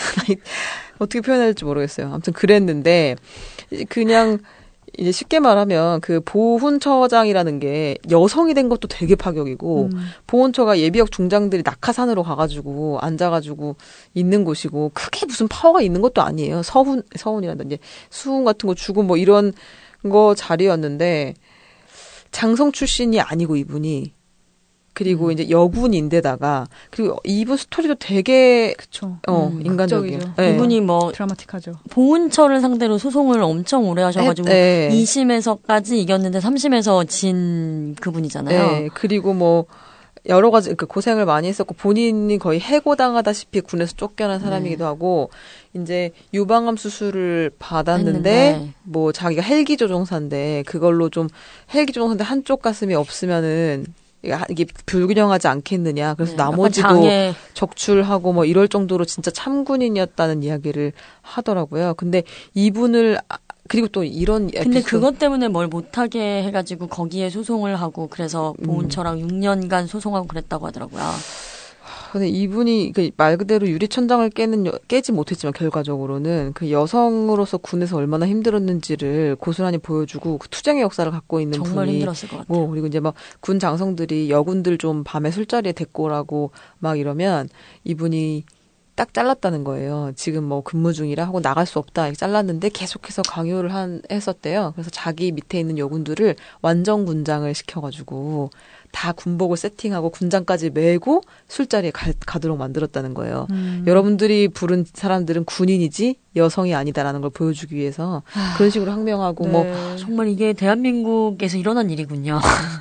어떻게 표현해야 될지 모르겠어요. 아무튼 그랬는데 그냥 이제 쉽게 말하면 그 보훈처장이라는 게 여성이 된 것도 되게 파격이고 음. 보훈처가 예비역 중장들이 낙하산으로 가가지고 앉아가지고 있는 곳이고 크게 무슨 파워가 있는 것도 아니에요. 서훈 서훈이란다 이제 수훈 같은 거 주고 뭐 이런 거 자리였는데 장성 출신이 아니고 이분이 그리고 음. 이제 여군인데다가 그리고 이분 스토리도 되게 그쵸. 어 음, 인간적이에요. 극적이죠. 네. 이분이 뭐 드라마틱하죠. 보훈처를 상대로 소송을 엄청 오래 하셔가지고 네. 이 심에서까지 이겼는데 삼 심에서 진 그분이잖아요. 네, 그리고 뭐 여러 가지 그 고생을 많이 했었고 본인이 거의 해고당하다시피 군에서 쫓겨난 사람이기도 네. 하고 이제 유방암 수술을 받았는데 했는데. 뭐 자기가 헬기 조종사인데 그걸로 좀 헬기 조종사인데 한쪽 가슴이 없으면은 이게 불균형하지 않겠느냐. 그래서 네, 나머지도 약간 장애. 적출하고 뭐 이럴 정도로 진짜 참군인이었다는 이야기를 하더라고요. 근데 이분을 아- 그리고 또 이런 근데 에피소드- 그것 때문에 뭘 못하게 해가지고 거기에 소송을 하고 그래서 음. 보훈처랑 육 년간 소송하고 그랬다고 하더라고요. 근데 이분이 그 말 그대로 유리천장을 깨는 여- 깨지 못했지만 결과적으로는 그 여성으로서 군에서 얼마나 힘들었는지를 고스란히 보여주고 그 투쟁의 역사를 갖고 있는 정말 분이 힘들었을 것 같아요. 뭐 그리고 이제 막 군 장성들이 여군들 좀 밤에 술자리에 데리고 오라고 막 이러면 이분이 딱 잘랐다는 거예요. 지금 뭐 근무 중이라 하고 나갈 수 없다 이렇게 잘랐는데 계속해서 강요를 한 했었대요. 그래서 자기 밑에 있는 여군들을 완전 군장을 시켜가지고 다 군복을 세팅하고 군장까지 메고 술자리에 가, 가도록 만들었다는 거예요. 음. 여러분들이 부른 사람들은 군인이지 여성이 아니다라는 걸 보여주기 위해서 그런 식으로 항명하고 뭐 네. 정말 이게 대한민국에서 일어난 일이군요.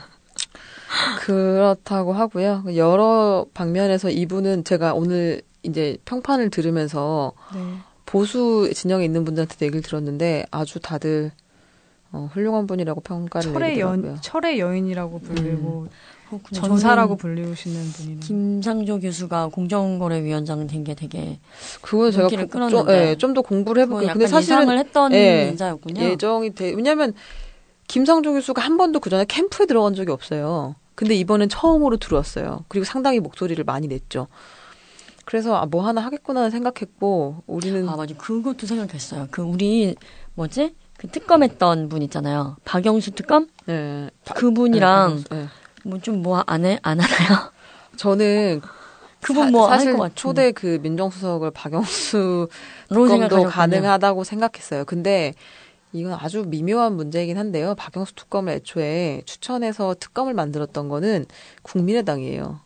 그렇다고 하고요. 여러 방면에서 이분은 제가 오늘 이제 평판을 들으면서 네. 보수 진영에 있는 분들한테 얘기를 들었는데 아주 다들 어, 훌륭한 분이라고 평가를 철의 내리더라고요. 연 철의 여인이라고 불리고 그렇군요. 전사라고 저는 불리우시는 분이네. 김상조 교수가 공정거래위원장 된 게 되게 그거 제가 눈길을 좀, 끌었는데 예, 좀 더 공부를 그거 해볼게요. 약간 근데 사실은 예상을 했던 예, 인사였군요. 예정이 돼. 왜냐하면 김상조 교수가 한 번도 그 전에 캠프에 들어간 적이 없어요. 근데 이번엔 처음으로 들어왔어요. 그리고 상당히 목소리를 많이 냈죠. 그래서 아, 뭐 하나 하겠구나 생각했고 우리는 아 맞아 그것도 생각했어요. 그 우리 뭐지 그 특검했던 분 있잖아요. 박영수 특검 예, 바- 그분이랑 예, 예. 뭐 좀 뭐 안 해 안 하나요? 저는 그분 사- 뭐 할 사실 것 같은데. 초대 그 민정수석을 박영수 로 특검도 생각하셨군요. 가능하다고 생각했어요. 근데 이건 아주 미묘한 문제이긴 한데요. 박영수 특검을 애초에 추천해서 특검을 만들었던 거는 국민의당이에요.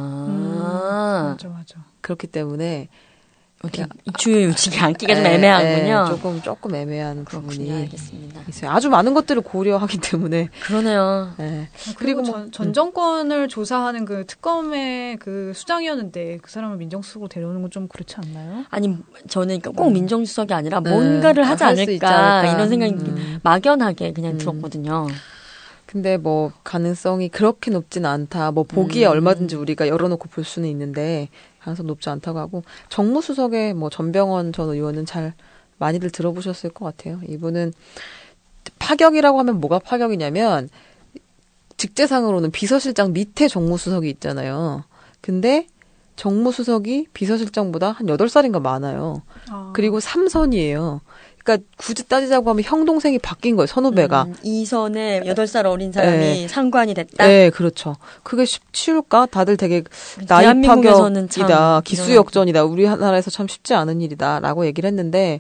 아 맞아 맞아. 그렇기 때문에 어떻게 이 주요 요직에 앉기가 좀 에, 애매하군요. 에, 조금 조금 애매한 그렇군요. 부분이 알겠습니다. 있어요. 아주 많은 것들을 고려하기 때문에. 그러네요. 예. 그리고, 그리고 뭐- 전, 전 정권을 조사하는 그 특검의 그 수장이었는데 그 사람을 민정수석으로 데려오는 건 좀 그렇지 않나요? 아니 저는 그러니까 꼭 민정수석이 아니라 네. 뭔가를 하지 할수 있지 않을까, 않을까. 이런 생각이 음. 막연하게 그냥 음. 들었거든요. 근데 뭐 가능성이 그렇게 높지는 않다. 뭐 보기에 음. 얼마든지 우리가 열어놓고 볼 수는 있는데 가능성 높지 않다고 하고 정무수석의 뭐 전병헌 전 의원은 잘 많이들 들어보셨을 것 같아요. 이분은 파격이라고 하면 뭐가 파격이냐면 직제상으로는 비서실장 밑에 정무수석이 있잖아요. 근데 정무수석이 비서실장보다 한 여덟 살인가 많아요. 아. 그리고 삼선이에요. 그러니까 굳이 따지자고 하면 형 동생이 바뀐 거예요. 선후배가. 음, 이선에 여덟 살 어린 사람이 네. 상관이 됐다. 네, 그렇죠. 그게 쉽, 쉬울까? 다들 되게 나이 대한민국에서는 참 파격이다, 기수역전이다, 우리나라에서 참 쉽지 않은 일이다라고 얘기를 했는데,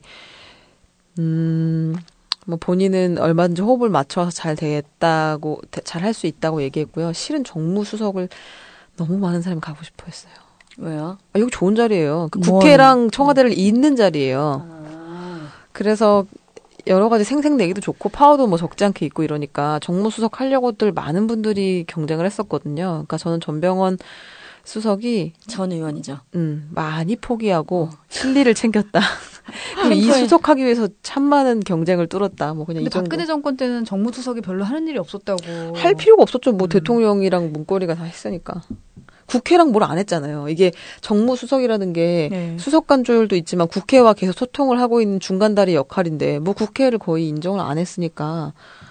음, 뭐 본인은 얼마든지 호흡을 맞춰서 잘 되겠다고, 잘 할 수 있다고 얘기했고요. 실은 정무수석을 너무 많은 사람이 가고 싶어 했어요. 왜요? 아, 여기 좋은 자리예요. 그 뭐 국회랑 청와대를 잇는 자리예요. 그래서 여러 가지 생색내기도 좋고 파워도 뭐 적지 않게 있고 이러니까 정무수석 하려고들 많은 분들이 경쟁을 했었거든요. 그러니까 저는 전병헌 수석이 전 의원이죠. 음, 많이 포기하고 실리를 챙겼다. 그리고 이 캠프에- 수석하기 위해서 참 많은 경쟁을 뚫었다. 뭐 그냥 근데 이 정도. 박근혜 정권 때는 정무수석이 별로 하는 일이 없었다고. 할 필요가 없었죠. 뭐 음. 대통령이랑 문고리가 다 했으니까. 국회랑 뭘 안 했잖아요. 이게 정무수석이라는 게 네. 수석간 조율도 있지만 국회와 계속 소통을 하고 있는 중간다리 역할인데 뭐 국회를 거의 인정을 안 했으니까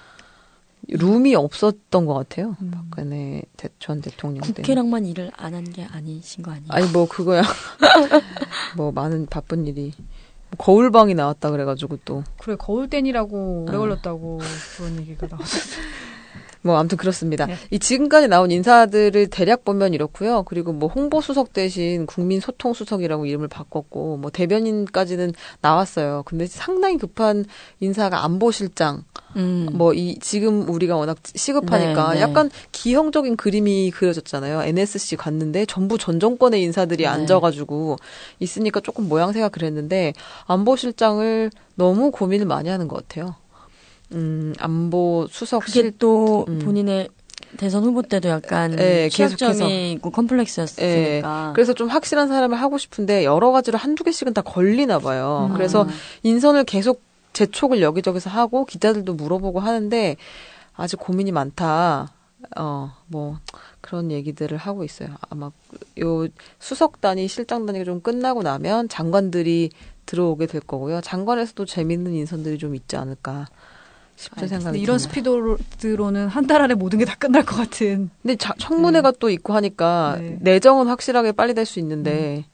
룸이 없었던 것 같아요. 음. 박근혜 대, 전 대통령 때. 국회랑만 일을 안 한 게 아니신 거 아니에요? 아니 뭐 그거야. 뭐 많은 바쁜 일이. 거울방이 나왔다 그래가지고 또. 그래 거울댄이라고 오래 아. 걸렸다고 그런 얘기가 나왔었어요. 뭐 아무튼 그렇습니다. 네. 이 지금까지 나온 인사들을 대략 보면 이렇고요. 그리고 뭐 홍보수석 대신 국민소통수석이라고 이름을 바꿨고 뭐 대변인까지는 나왔어요. 근데 상당히 급한 인사가 안보실장. 음. 뭐 이 지금 우리가 워낙 시급하니까 네, 네. 약간 기형적인 그림이 그려졌잖아요. 엔에스씨 갔는데 전부 전 정권의 인사들이 네. 앉아가지고 있으니까 조금 모양새가 그랬는데 안보실장을 너무 고민을 많이 하는 것 같아요. 음, 안보 수석 그게 실 또 음. 본인의 대선 후보 때도 약간 네, 취약점이 계속해서. 있고 컴플렉스였으니까. 예, 그래서 좀 확실한 사람을 하고 싶은데 여러 가지로 한두 개씩은 다 걸리나 봐요. 음. 그래서 인선을 계속 재촉을 여기저기서 하고 기자들도 물어보고 하는데 아직 고민이 많다. 어, 뭐 그런 얘기들을 하고 있어요. 아마 요 수석단이 실장단이 좀 끝나고 나면 장관들이 들어오게 될 거고요. 장관에서도 재밌는 인선들이 좀 있지 않을까 싶은 생각이 이런 듭니다. 스피드로는 한 달 안에 모든 게 다 끝날 것 같은. 근데 자, 청문회가 또 있고 하니까 네. 내정은 확실하게 빨리 될 수 있는데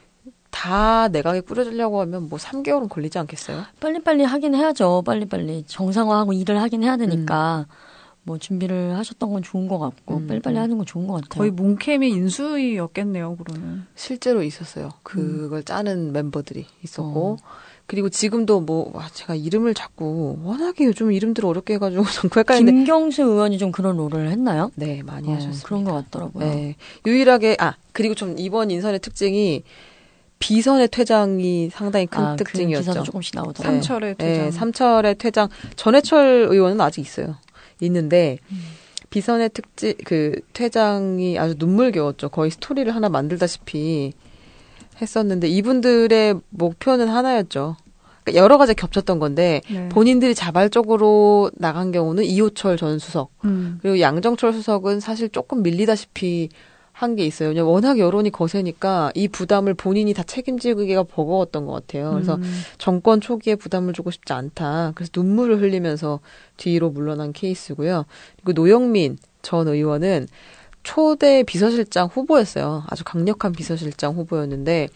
다 내각에 꾸려지려고 하면 뭐 삼 개월은 걸리지 않겠어요? 빨리빨리 하긴 해야죠. 빨리빨리. 정상화하고 일을 하긴 해야 되니까. 뭐 준비를 하셨던 건 좋은 것 같고 음. 빨리빨리 하는 건 좋은 것 같아요. 거의 몽캠이 인수위였겠네요, 그러면. 실제로 있었어요. 그걸 짜는 멤버들이 있었고 그리고 지금도 뭐 와, 제가 이름을 자꾸 워낙에 요즘 이름들 어렵게 해가지고 전부 헷갈리는데 김경수 의원이 좀 그런 롤을 했나요? 네 많이 어, 하셨습니다. 그런 것 같더라고요. 네, 유일하게 아 그리고 좀 이번 인선의 특징이 비선의 퇴장이 상당히 큰 아, 그 특징이었죠. 기사도 조금씩 나오더라고요. 삼철의 퇴장. 네, 삼철의 퇴장. 전해철 의원은 아직 있어요. 있는데 음. 비선의 특지 그 퇴장이 아주 눈물겨웠죠. 거의 스토리를 하나 만들다시피 했었는데 이분들의 목표는 하나였죠. 그러니까 여러 가지 겹쳤던 건데 네. 본인들이 자발적으로 나간 경우는 이호철 전 수석 음. 그리고 양정철 수석은 사실 조금 밀리다시피 한 게 있어요. 왜냐면 워낙 여론이 거세니까 이 부담을 본인이 다 책임지기가 버거웠던 것 같아요. 그래서 음. 정권 초기에 부담을 주고 싶지 않다. 그래서 눈물을 흘리면서 뒤로 물러난 케이스고요. 그리고 노영민 전 의원은 초대 비서실장 후보였어요. 아주 강력한 비서실장 후보였는데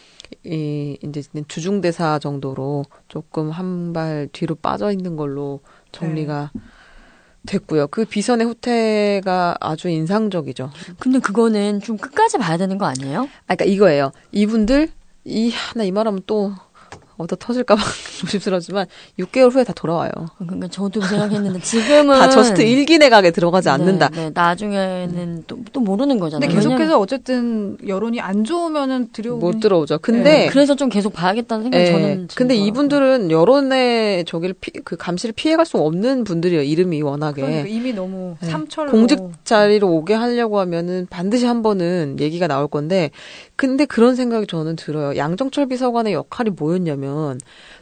이 이제 주중대사 정도로 조금 한 발 뒤로 빠져 있는 걸로 정리가 네. 됐고요. 그 비선의 후퇴가 아주 인상적이죠. 근데 그거는 좀 끝까지 봐야 되는 거 아니에요? 아, 그러니까 이거예요. 이분들 이 나 이 말하면 또 얻어 터질까봐 조심스럽지만 육 개월 후에 다 돌아와요. 그러니까 저도 생각했는데 지금은 다 저스트 일기 내각에 들어가지 않는다. 네, 네, 나중에는 또, 또 모르는 거잖아요. 근데 계속해서 어쨌든 여론이 안 좋으면은 들여오긴 못 들어오죠. 근데 네, 그래서 좀 계속 봐야겠다는 생각이 네, 저는 근데 들더라고요. 이분들은 여론의 저기를 피, 그 감시를 피해갈 수 없는 분들이에요. 이름이 워낙에. 그러니까 이미 너무 네. 삼철로 공직 자리로 오게 하려고 하면은 반드시 한 번은 얘기가 나올 건데, 근데 그런 생각이 저는 들어요. 양정철 비서관의 역할이 뭐였냐면,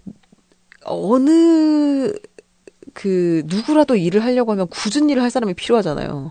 어느, 그, 누구라도 일을 하려고 하면 굳은 일을 할 사람이 필요하잖아요.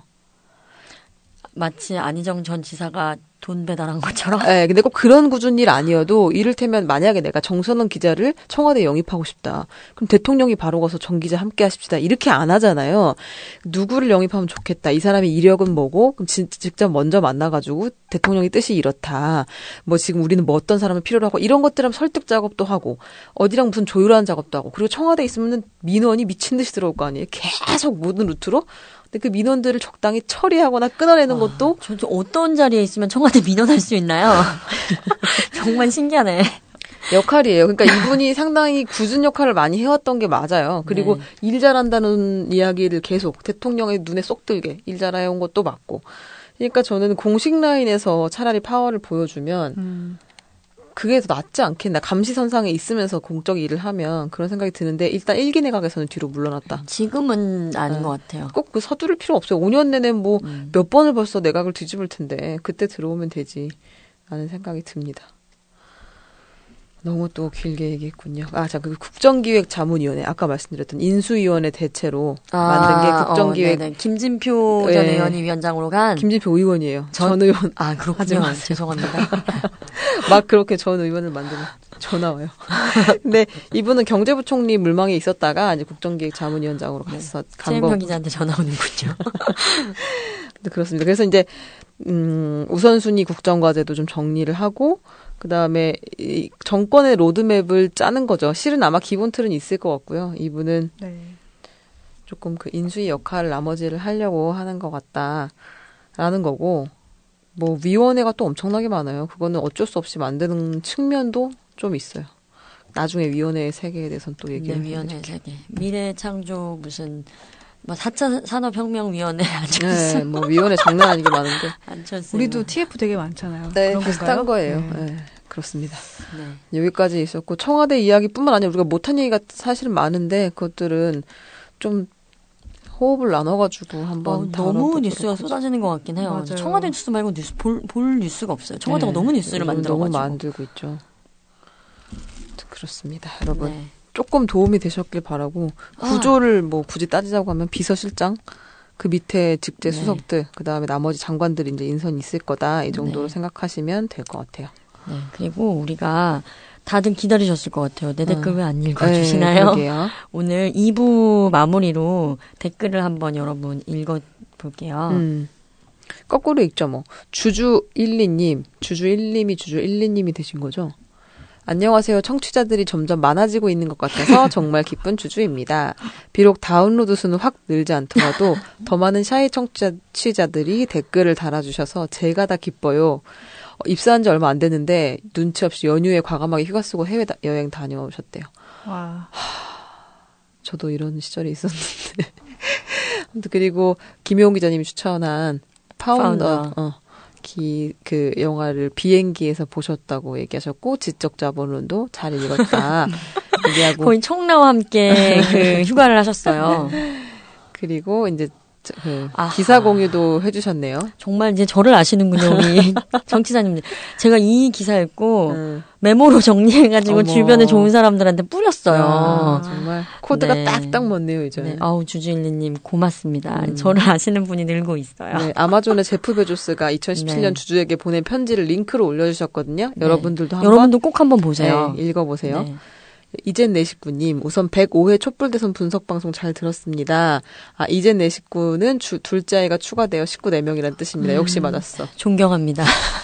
마치 안희정 전 지사가 돈 배달한 것처럼. 네, 근데 꼭 그런 굳은 일 아니어도 이를테면 만약에 내가 정선원 기자를 청와대에 영입하고 싶다. 그럼 대통령이 바로 가서 정 기자 함께 하십시다. 이렇게 안 하잖아요. 누구를 영입하면 좋겠다. 이 사람의 이력은 뭐고 그럼 진짜 직접 먼저 만나가지고 대통령의 뜻이 이렇다. 뭐 지금 우리는 뭐 어떤 사람을 필요로 하고 이런 것들 하면 설득 작업도 하고 어디랑 무슨 조율하는 작업도 하고 그리고 청와대에 있으면 민원이 미친 듯이 들어올 거 아니에요. 계속 모든 루트로. 근데 그 민원들을 적당히 처리하거나 끊어내는 와, 것도 저도 어떤 자리에 있으면 청와대 민원할 수 있나요? 정말 신기하네. 역할이에요. 그러니까 이분이 상당히 굳은 역할을 많이 해왔던 게 맞아요. 그리고 네. 일 잘한다는 이야기를 계속 대통령의 눈에 쏙 들게 일 잘해온 것도 맞고. 그러니까 저는 공식 라인에서 차라리 파워를 보여주면 음. 그게 더 낫지 않겠나. 감시선상에 있으면서 공적 일을 하면 그런 생각이 드는데 일단 일기 내각에서는 뒤로 물러났다. 지금은 아닌 네. 것 같아요. 꼭 그 서두를 필요 없어요. 오 년 내내 뭐 몇 음. 번을 벌써 내각을 뒤집을 텐데 그때 들어오면 되지 라는 생각이 듭니다. 너무 또 길게 얘기했군요. 아, 자, 그 국정기획자문위원회 아까 말씀드렸던 인수위원회 대체로 아, 만든 게 국정기획. 어, 김진표 전 네. 의원이 위원장으로 간. 김진표 의원이에요. 전, 전- 의원. 아 그렇군요. 죄송합니다. 막 그렇게 전 의원을 만드는 전화 와요. 근데 이분은 경제부총리 물망에 있었다가 이제 국정기획자문위원장으로 갔었 간 최은평 거. 기자한테 전화 오는군요. 네, 그렇습니다. 그래서 이제 음, 우선순위 국정과제도 좀 정리를 하고 그 다음에 이 정권의 로드맵을 짜는 거죠. 실은 아마 기본 틀은 있을 것 같고요. 이분은 네. 조금 그 인수위 역할을 나머지를 하려고 하는 것 같다라는 거고, 뭐 위원회가 또 엄청나게 많아요. 그거는 어쩔 수 없이 만드는 측면도 좀 있어요. 나중에 위원회의 세계에 대해서는 또 얘기를 네, 위원회 해드릴게요. 세계 미래창조 무슨 뭐 사 차 산업혁명위원회 네, 앉혔어요. 뭐 위원회 장난 아니게 많은데. 앉혔어요. 우리도 티에프 되게 많잖아요. 네, 그런 비슷한 건가요? 거예요. 네. 네, 그렇습니다. 네. 여기까지 있었고, 청와대 이야기뿐만 아니라 우리가 못한 얘기가 사실은 많은데 그것들은 좀 호흡을 나눠가지고 한번 어, 너무 다뤄보도록 뉴스가 하죠. 쏟아지는 것 같긴 해요. 맞아요. 청와대 뉴스 말고 뉴스 볼, 볼 뉴스가 없어요. 청와대가 네, 너무 뉴스를 요즘 만들어가지고. 너무 만들고 있죠. 그렇습니다, 여러분. 네. 조금 도움이 되셨길 바라고, 구조를 뭐 굳이 따지자고 하면 비서실장, 그 밑에 직제 네. 수석들, 그 다음에 나머지 장관들이 이제 인선이 있을 거다, 이 정도로 네. 생각하시면 될 것 같아요. 네. 그리고 우리가 다들 기다리셨을 것 같아요. 내 댓글 왜 안 네, 읽어주시나요? 그러게요. 오늘 이 부 마무리로 댓글을 한번 여러분 읽어볼게요. 음. 거꾸로 읽죠, 뭐. 주주일리님, 주주일님이 주주일리님이 되신 거죠? 안녕하세요. 청취자들이 점점 많아지고 있는 것 같아서 정말 기쁜 주주입니다. 비록 다운로드 수는 확 늘지 않더라도 더 많은 샤이 청취자들이 댓글을 달아주셔서 제가 다 기뻐요. 어, 입사한 지 얼마 안 됐는데 눈치 없이 연휴에 과감하게 휴가 쓰고 해외 다, 여행 다녀오셨대요. 와. 저도 이런 시절이 있었는데. 아무튼 그리고 김용 기자님이 추천한 파운더, 파운더. 어, 기, 그 영화를 비행기에서 보셨다고 얘기하셨고, 지적 자본론도 잘 읽었다 얘기하고, 거의 청라와 함께 그 휴가를 하셨어요. 그리고 이제 저- 그 아하. 기사 공유도 해주셨네요. 정말 이제 저를 아시는군요, 우리 정치자님들. 제가 이 기사 읽고 음. 메모로 정리해가지고 어머. 주변에 좋은 사람들한테 뿌렸어요. 아, 정말 코드가 네. 딱딱 맞네요, 이제. 네, 아우 주주일리님 고맙습니다. 음. 저를 아시는 분이 늘고 있어요. 네, 아마존의 제프 베조스가 이천십칠 년 네. 주주에게 보낸 편지를 링크로 올려주셨거든요. 네. 여러분들도 한번 여러분도 꼭 한번 보세요. 네, 읽어보세요. 네. 이젠 내 식구님, 우선 백오 회 촛불대선 분석방송 잘 들었습니다. 아, 이젠 내 식구는 주, 둘째 아이가 추가되어 식구 네 명이란 뜻입니다. 역시 맞았어. 존경합니다.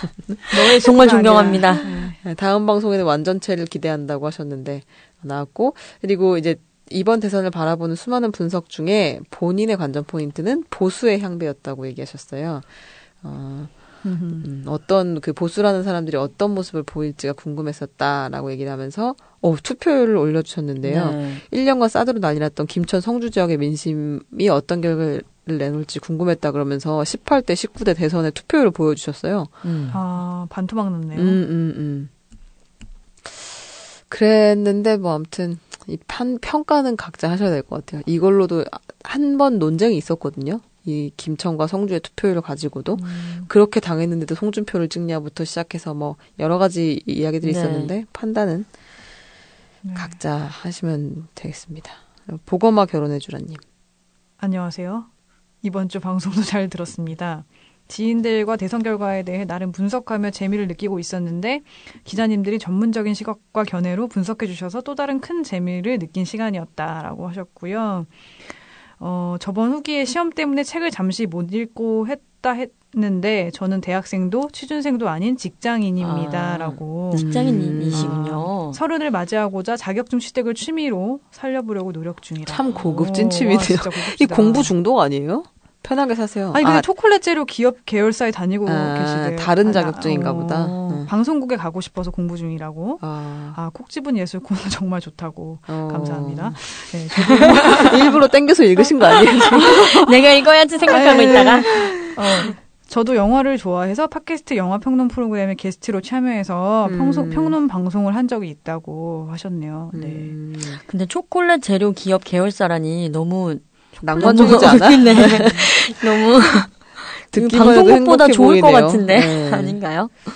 정말 존경합니다. 네, 다음 방송에는 완전체를 기대한다고 하셨는데, 나왔고, 그리고 이제 이번 대선을 바라보는 수많은 분석 중에 본인의 관전 포인트는 보수의 향배였다고 얘기하셨어요. 어, 음, 어떤 그 보수라는 사람들이 어떤 모습을 보일지가 궁금했었다라고 얘기를 하면서 어, 투표율을 올려주셨는데요. 네. 일 년간 사드로 난리 났던 김천 성주 지역의 민심이 어떤 결과를 내놓을지 궁금했다 그러면서 십팔 대 십구 대 대선의 투표율을 보여주셨어요. 음. 아, 반토막 났네요. 음, 음, 음. 그랬는데 뭐 아무튼 이 판, 평가는 각자 하셔야 될 것 같아요. 이걸로도 한 번 논쟁이 있었거든요. 이 김천과 성주의 투표율을 가지고도 음. 그렇게 당했는데도 송준표를 찍냐부터 시작해서 뭐 여러 가지 이야기들이 네. 있었는데 판단은 네. 각자 하시면 되겠습니다. 보거마 결혼해주라님. 안녕하세요. 이번 주 방송도 잘 들었습니다. 지인들과 대선 결과에 대해 나름 분석하며 재미를 느끼고 있었는데 기자님들이 전문적인 시각과 견해로 분석해 주셔서 또 다른 큰 재미를 느낀 시간이었다라고 하셨고요. 어, 저번 후기에 시험 때문에 책을 잠시 못 읽고 했다 했는데 저는 대학생도 취준생도 아닌 직장인입니다라고. 아, 직장인이시군요. 서른을 맞이하고자 자격증 취득을 취미로 살려보려고 노력 중이라. 참 고급진 취미네요. 이 이 공부 중독 아니에요? 편하게 사세요. 아니 근데 아, 초콜릿 재료 기업 계열사에 다니고 아, 계시대. 다른 아, 자격증인가 어, 보다. 응. 방송국에 가고 싶어서 공부 중이라고. 아, 아, 콕 집은 예술 코너 정말 좋다고. 어. 감사합니다. 네, 저도, 일부러 땡겨서 읽으신 거 아니에요? 내가 읽어야지 생각하고 에이. 있다가 어, 저도 영화를 좋아해서 팟캐스트 영화 평론 프로그램에 게스트로 참여해서 음. 평소, 평론 방송을 한 적이 있다고 하셨네요. 네. 음, 근데 초콜릿 재료 기업 계열사라니 너무 낭만적이지 않아? 네. 너무 듣기만 해도 방송국보다 행복해 좋을 것 보이네요. 같은데 네. 아닌가요?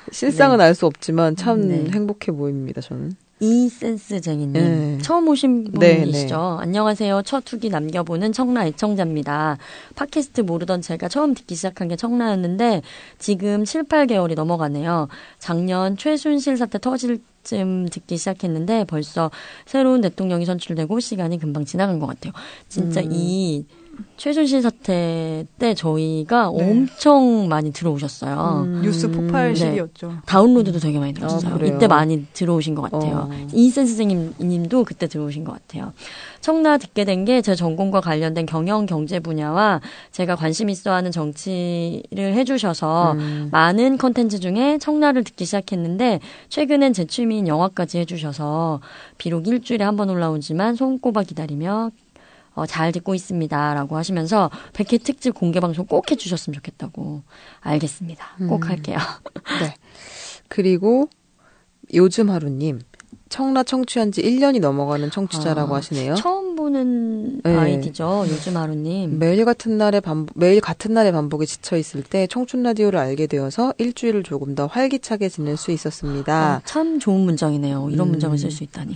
실상은 네. 알 수 없지만 참 네. 행복해 보입니다. 저는. 이센스쟁이님 네. 처음 오신 네, 분이시죠? 네. 안녕하세요. 첫 후기 남겨보는 청라 애청자입니다. 팟캐스트 모르던 제가 처음 듣기 시작한 게 청라였는데 지금 칠, 팔 개월이 넘어가네요. 작년 최순실 사태 터질 쯤 듣기 시작했는데 벌써 새로운 대통령이 선출되고 시간이 금방 지나간 것 같아요. 진짜 음. 이 최순실 사태 때 저희가 네. 엄청 많이 들어오셨어요. 음. 뉴스 폭발 네. 시기였죠. 다운로드도 되게 많이 들었어요. 아, 그래요? 이때 많이 들어오신 것 같아요. 어. 이센스 선생님도 그때 들어오신 것 같아요. 청라 듣게 된 게 제 전공과 관련된 경영 경제 분야와 제가 관심 있어하는 정치를 해주셔서 음. 많은 컨텐츠 중에 청라를 듣기 시작했는데 최근엔 제 취미인 영화까지 해주셔서 비록 일주일에 한 번 올라오지만 손꼽아 기다리며 어, 잘 듣고 있습니다라고 하시면서 백 회 특집 공개 방송 꼭 해주셨으면 좋겠다고. 알겠습니다. 꼭 음. 할게요. 네. 그리고 요즘 하루님 청라 청취한 지 일 년이 넘어가는 청취자라고 아, 하시네요. 처음 보는 네. 아이디죠. 요즘 하루님. 매일 같은 날에 반복, 매일 같은 날의 반복에 지쳐 있을 때 청춘 라디오를 알게 되어서 일주일을 조금 더 활기차게 지낼 수 있었습니다. 아, 참 좋은 문장이네요. 이런 음. 문장을 쓸 수 있다니.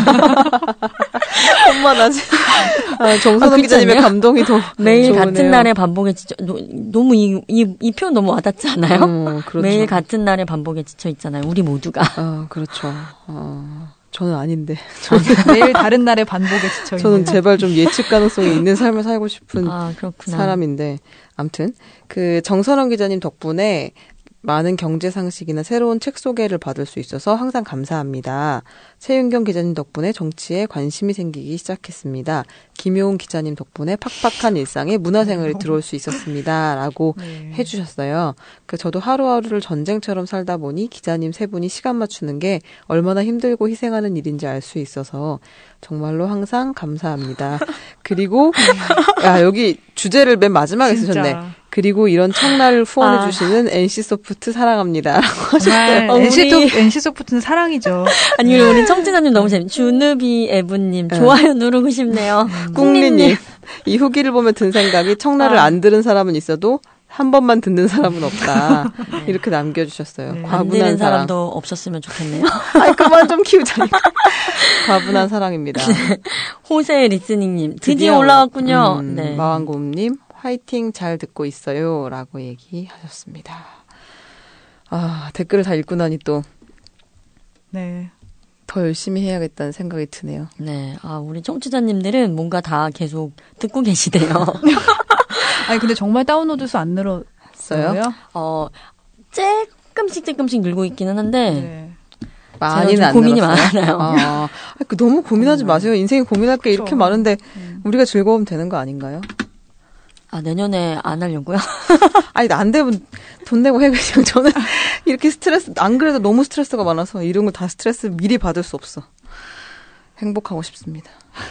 엄마나지. 아, 정선호 아, 기자님의 그렇지 않나요? 감동이 더 매일 좋으네요. 같은 날의 반복에 지쳐 노, 너무 이, 이, 이 표현 너무 와닿지 않아요? 음, 그렇죠. 매일 같은 날의 반복에 지쳐 있잖아요. 우리 모두가. 아, 그렇죠. 어, 저는 아닌데. 매일 다른 날의 반복에 지쳐 있는. 저는 제발 좀 예측 가능성이 있는 삶을 살고 싶은 아, 그렇구나. 사람인데. 아무튼 그 정선원 기자님 덕분에 많은 경제 상식이나 새로운 책 소개를 받을 수 있어서 항상 감사합니다. 최윤경 기자님 덕분에 정치에 관심이 생기기 시작했습니다. 김효은 기자님 덕분에 팍팍한 일상에 문화생활이 들어올 수 있었습니다. 라고 네. 해주셨어요. 그 저도 하루하루를 전쟁처럼 살다 보니 기자님 세 분이 시간 맞추는 게 얼마나 힘들고 희생하는 일인지 알 수 있어서 정말로 항상 감사합니다. 그리고 야 여기 주제를 맨 마지막에 진짜. 쓰셨네. 그리고 이런 청라를 후원해 아. 주시는 엔씨소프트 사랑합니다. 라고 하셨어요. 정말 어, 엔씨 우리- 엔씨소프트는 사랑이죠. 아니, 우리 청취자님 너무 재밌, 주누비 에브님, 네. 좋아요 누르고 싶네요. 꿍리님, 이 후기를 보면 든 생각이 청라를 아. 안 들은 사람은 있어도 한 번만 듣는 사람은 없다. 이렇게 남겨주셨어요. 네. 안 과분한 들은 사랑. 사람도 없었으면 좋겠네요. 아이, 그만 좀 키우자니까. 과분한 사랑입니다. 호세 리스닝님, 드디어, 드디어 올라왔군요. 음, 네. 마왕곰님, 화이팅 잘 듣고 있어요. 라고 얘기하셨습니다. 아, 댓글을 다 읽고 나니 또 더 네. 열심히 해야겠다는 생각이 드네요. 네. 아, 우리 청취자님들은 뭔가 다 계속 듣고 계시대요. 아니 근데 정말 다운로드 수 안 늘었어요? 써요? 어, 조금씩 조금씩 늘고 있기는 한데, 네. 많이는 제가 안 좀 고민이 늘었어요? 많아요. 아, 그 너무 고민하지 마세요. 인생에 고민할 게 이렇게 그쵸. 많은데 음. 우리가 즐거우면 되는 거 아닌가요? 아, 내년에 안 하려고요? 아니, 안 되면 돈 내고 해. 그냥 저는 이렇게 스트레스, 안 그래도 너무 스트레스가 많아서 이런 거 다 스트레스 미리 받을 수 없어. 행복하고 싶습니다.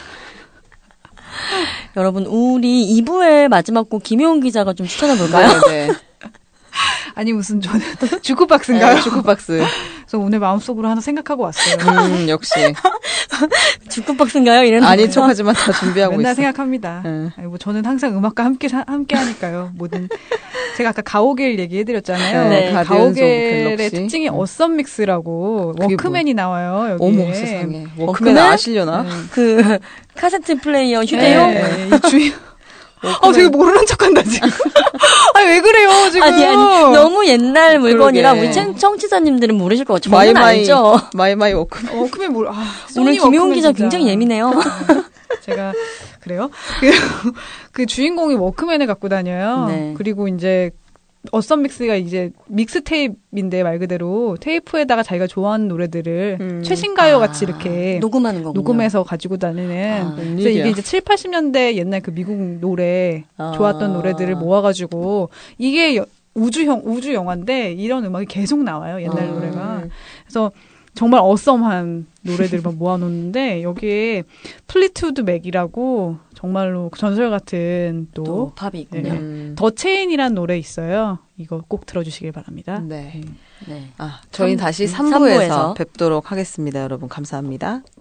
여러분, 우리 이 부의 마지막 곡 김효은 기자가 좀 추천해볼까요? 네, 네. 아니 무슨 저는 주크박스인가요? 네, 주크박스. 그래서 오늘 마음속으로 하나 생각하고 왔어요. 음, 역시. 주크박스인가요? 이런 아닌 척 하지만 다 준비하고 맨날 있어. 생각합니다. 네. 아니, 뭐 저는 항상 음악과 함께 사- 함께 하니까요. 모든 제가 아까 가오갤 얘기해드렸잖아요. 네. 그 가디언즈 오브 가오갤의 갤럭시. 특징이 어썸 믹스라고 그게 워크맨이 나와요. 여기에. 어머, 세상에. 워크맨 워크맨? 아시려나? 네. 그, 카세트 플레이어 휴대용? 네, 이 주인. 어, 되게 모르는 척한다 지금. 아니 왜 그래요 지금? 아니, 아니, 너무 옛날 물건이라 그러게. 우리 청- 청취자님들은 모르실 것 같아요. 저는 마이마이, 알죠. 마이마이 워크맨. 워크맨 모르. 아, 오늘 소니 김효은 워크맨 기자 진짜. 굉장히 예민해요. 제가 그래요? 그, 그 주인공이 워크맨을 갖고 다녀요. 네. 그리고 이제 어썸 믹스가 이제 믹스 테이프인데 말 그대로 테이프에다가 자기가 좋아하는 노래들을 음. 최신가요 같이 아, 이렇게 녹음하는 거군요. 녹음해서 가지고 다니는. 아, 그래서 웬일이야. 이게 이제 칠, 팔십 년대 옛날 그 미국 노래 아. 좋았던 노래들을 모아가지고 이게 여- 우주형 우주 영화인데 이런 음악이 계속 나와요 옛날 음. 노래가. 그래서 정말 어썸한 노래들만 모아놓는데 여기에 플리트우드 맥이라고 정말로 전설 같은 또 또 팝이 있군요. 네. 음. 더 체인이란 노래 있어요. 이거 꼭 들어주시길 바랍니다. 네. 네. 아, 저희는 다시 삼- 삼 부에서 삼 부에서 뵙도록 하겠습니다. 여러분, 감사합니다.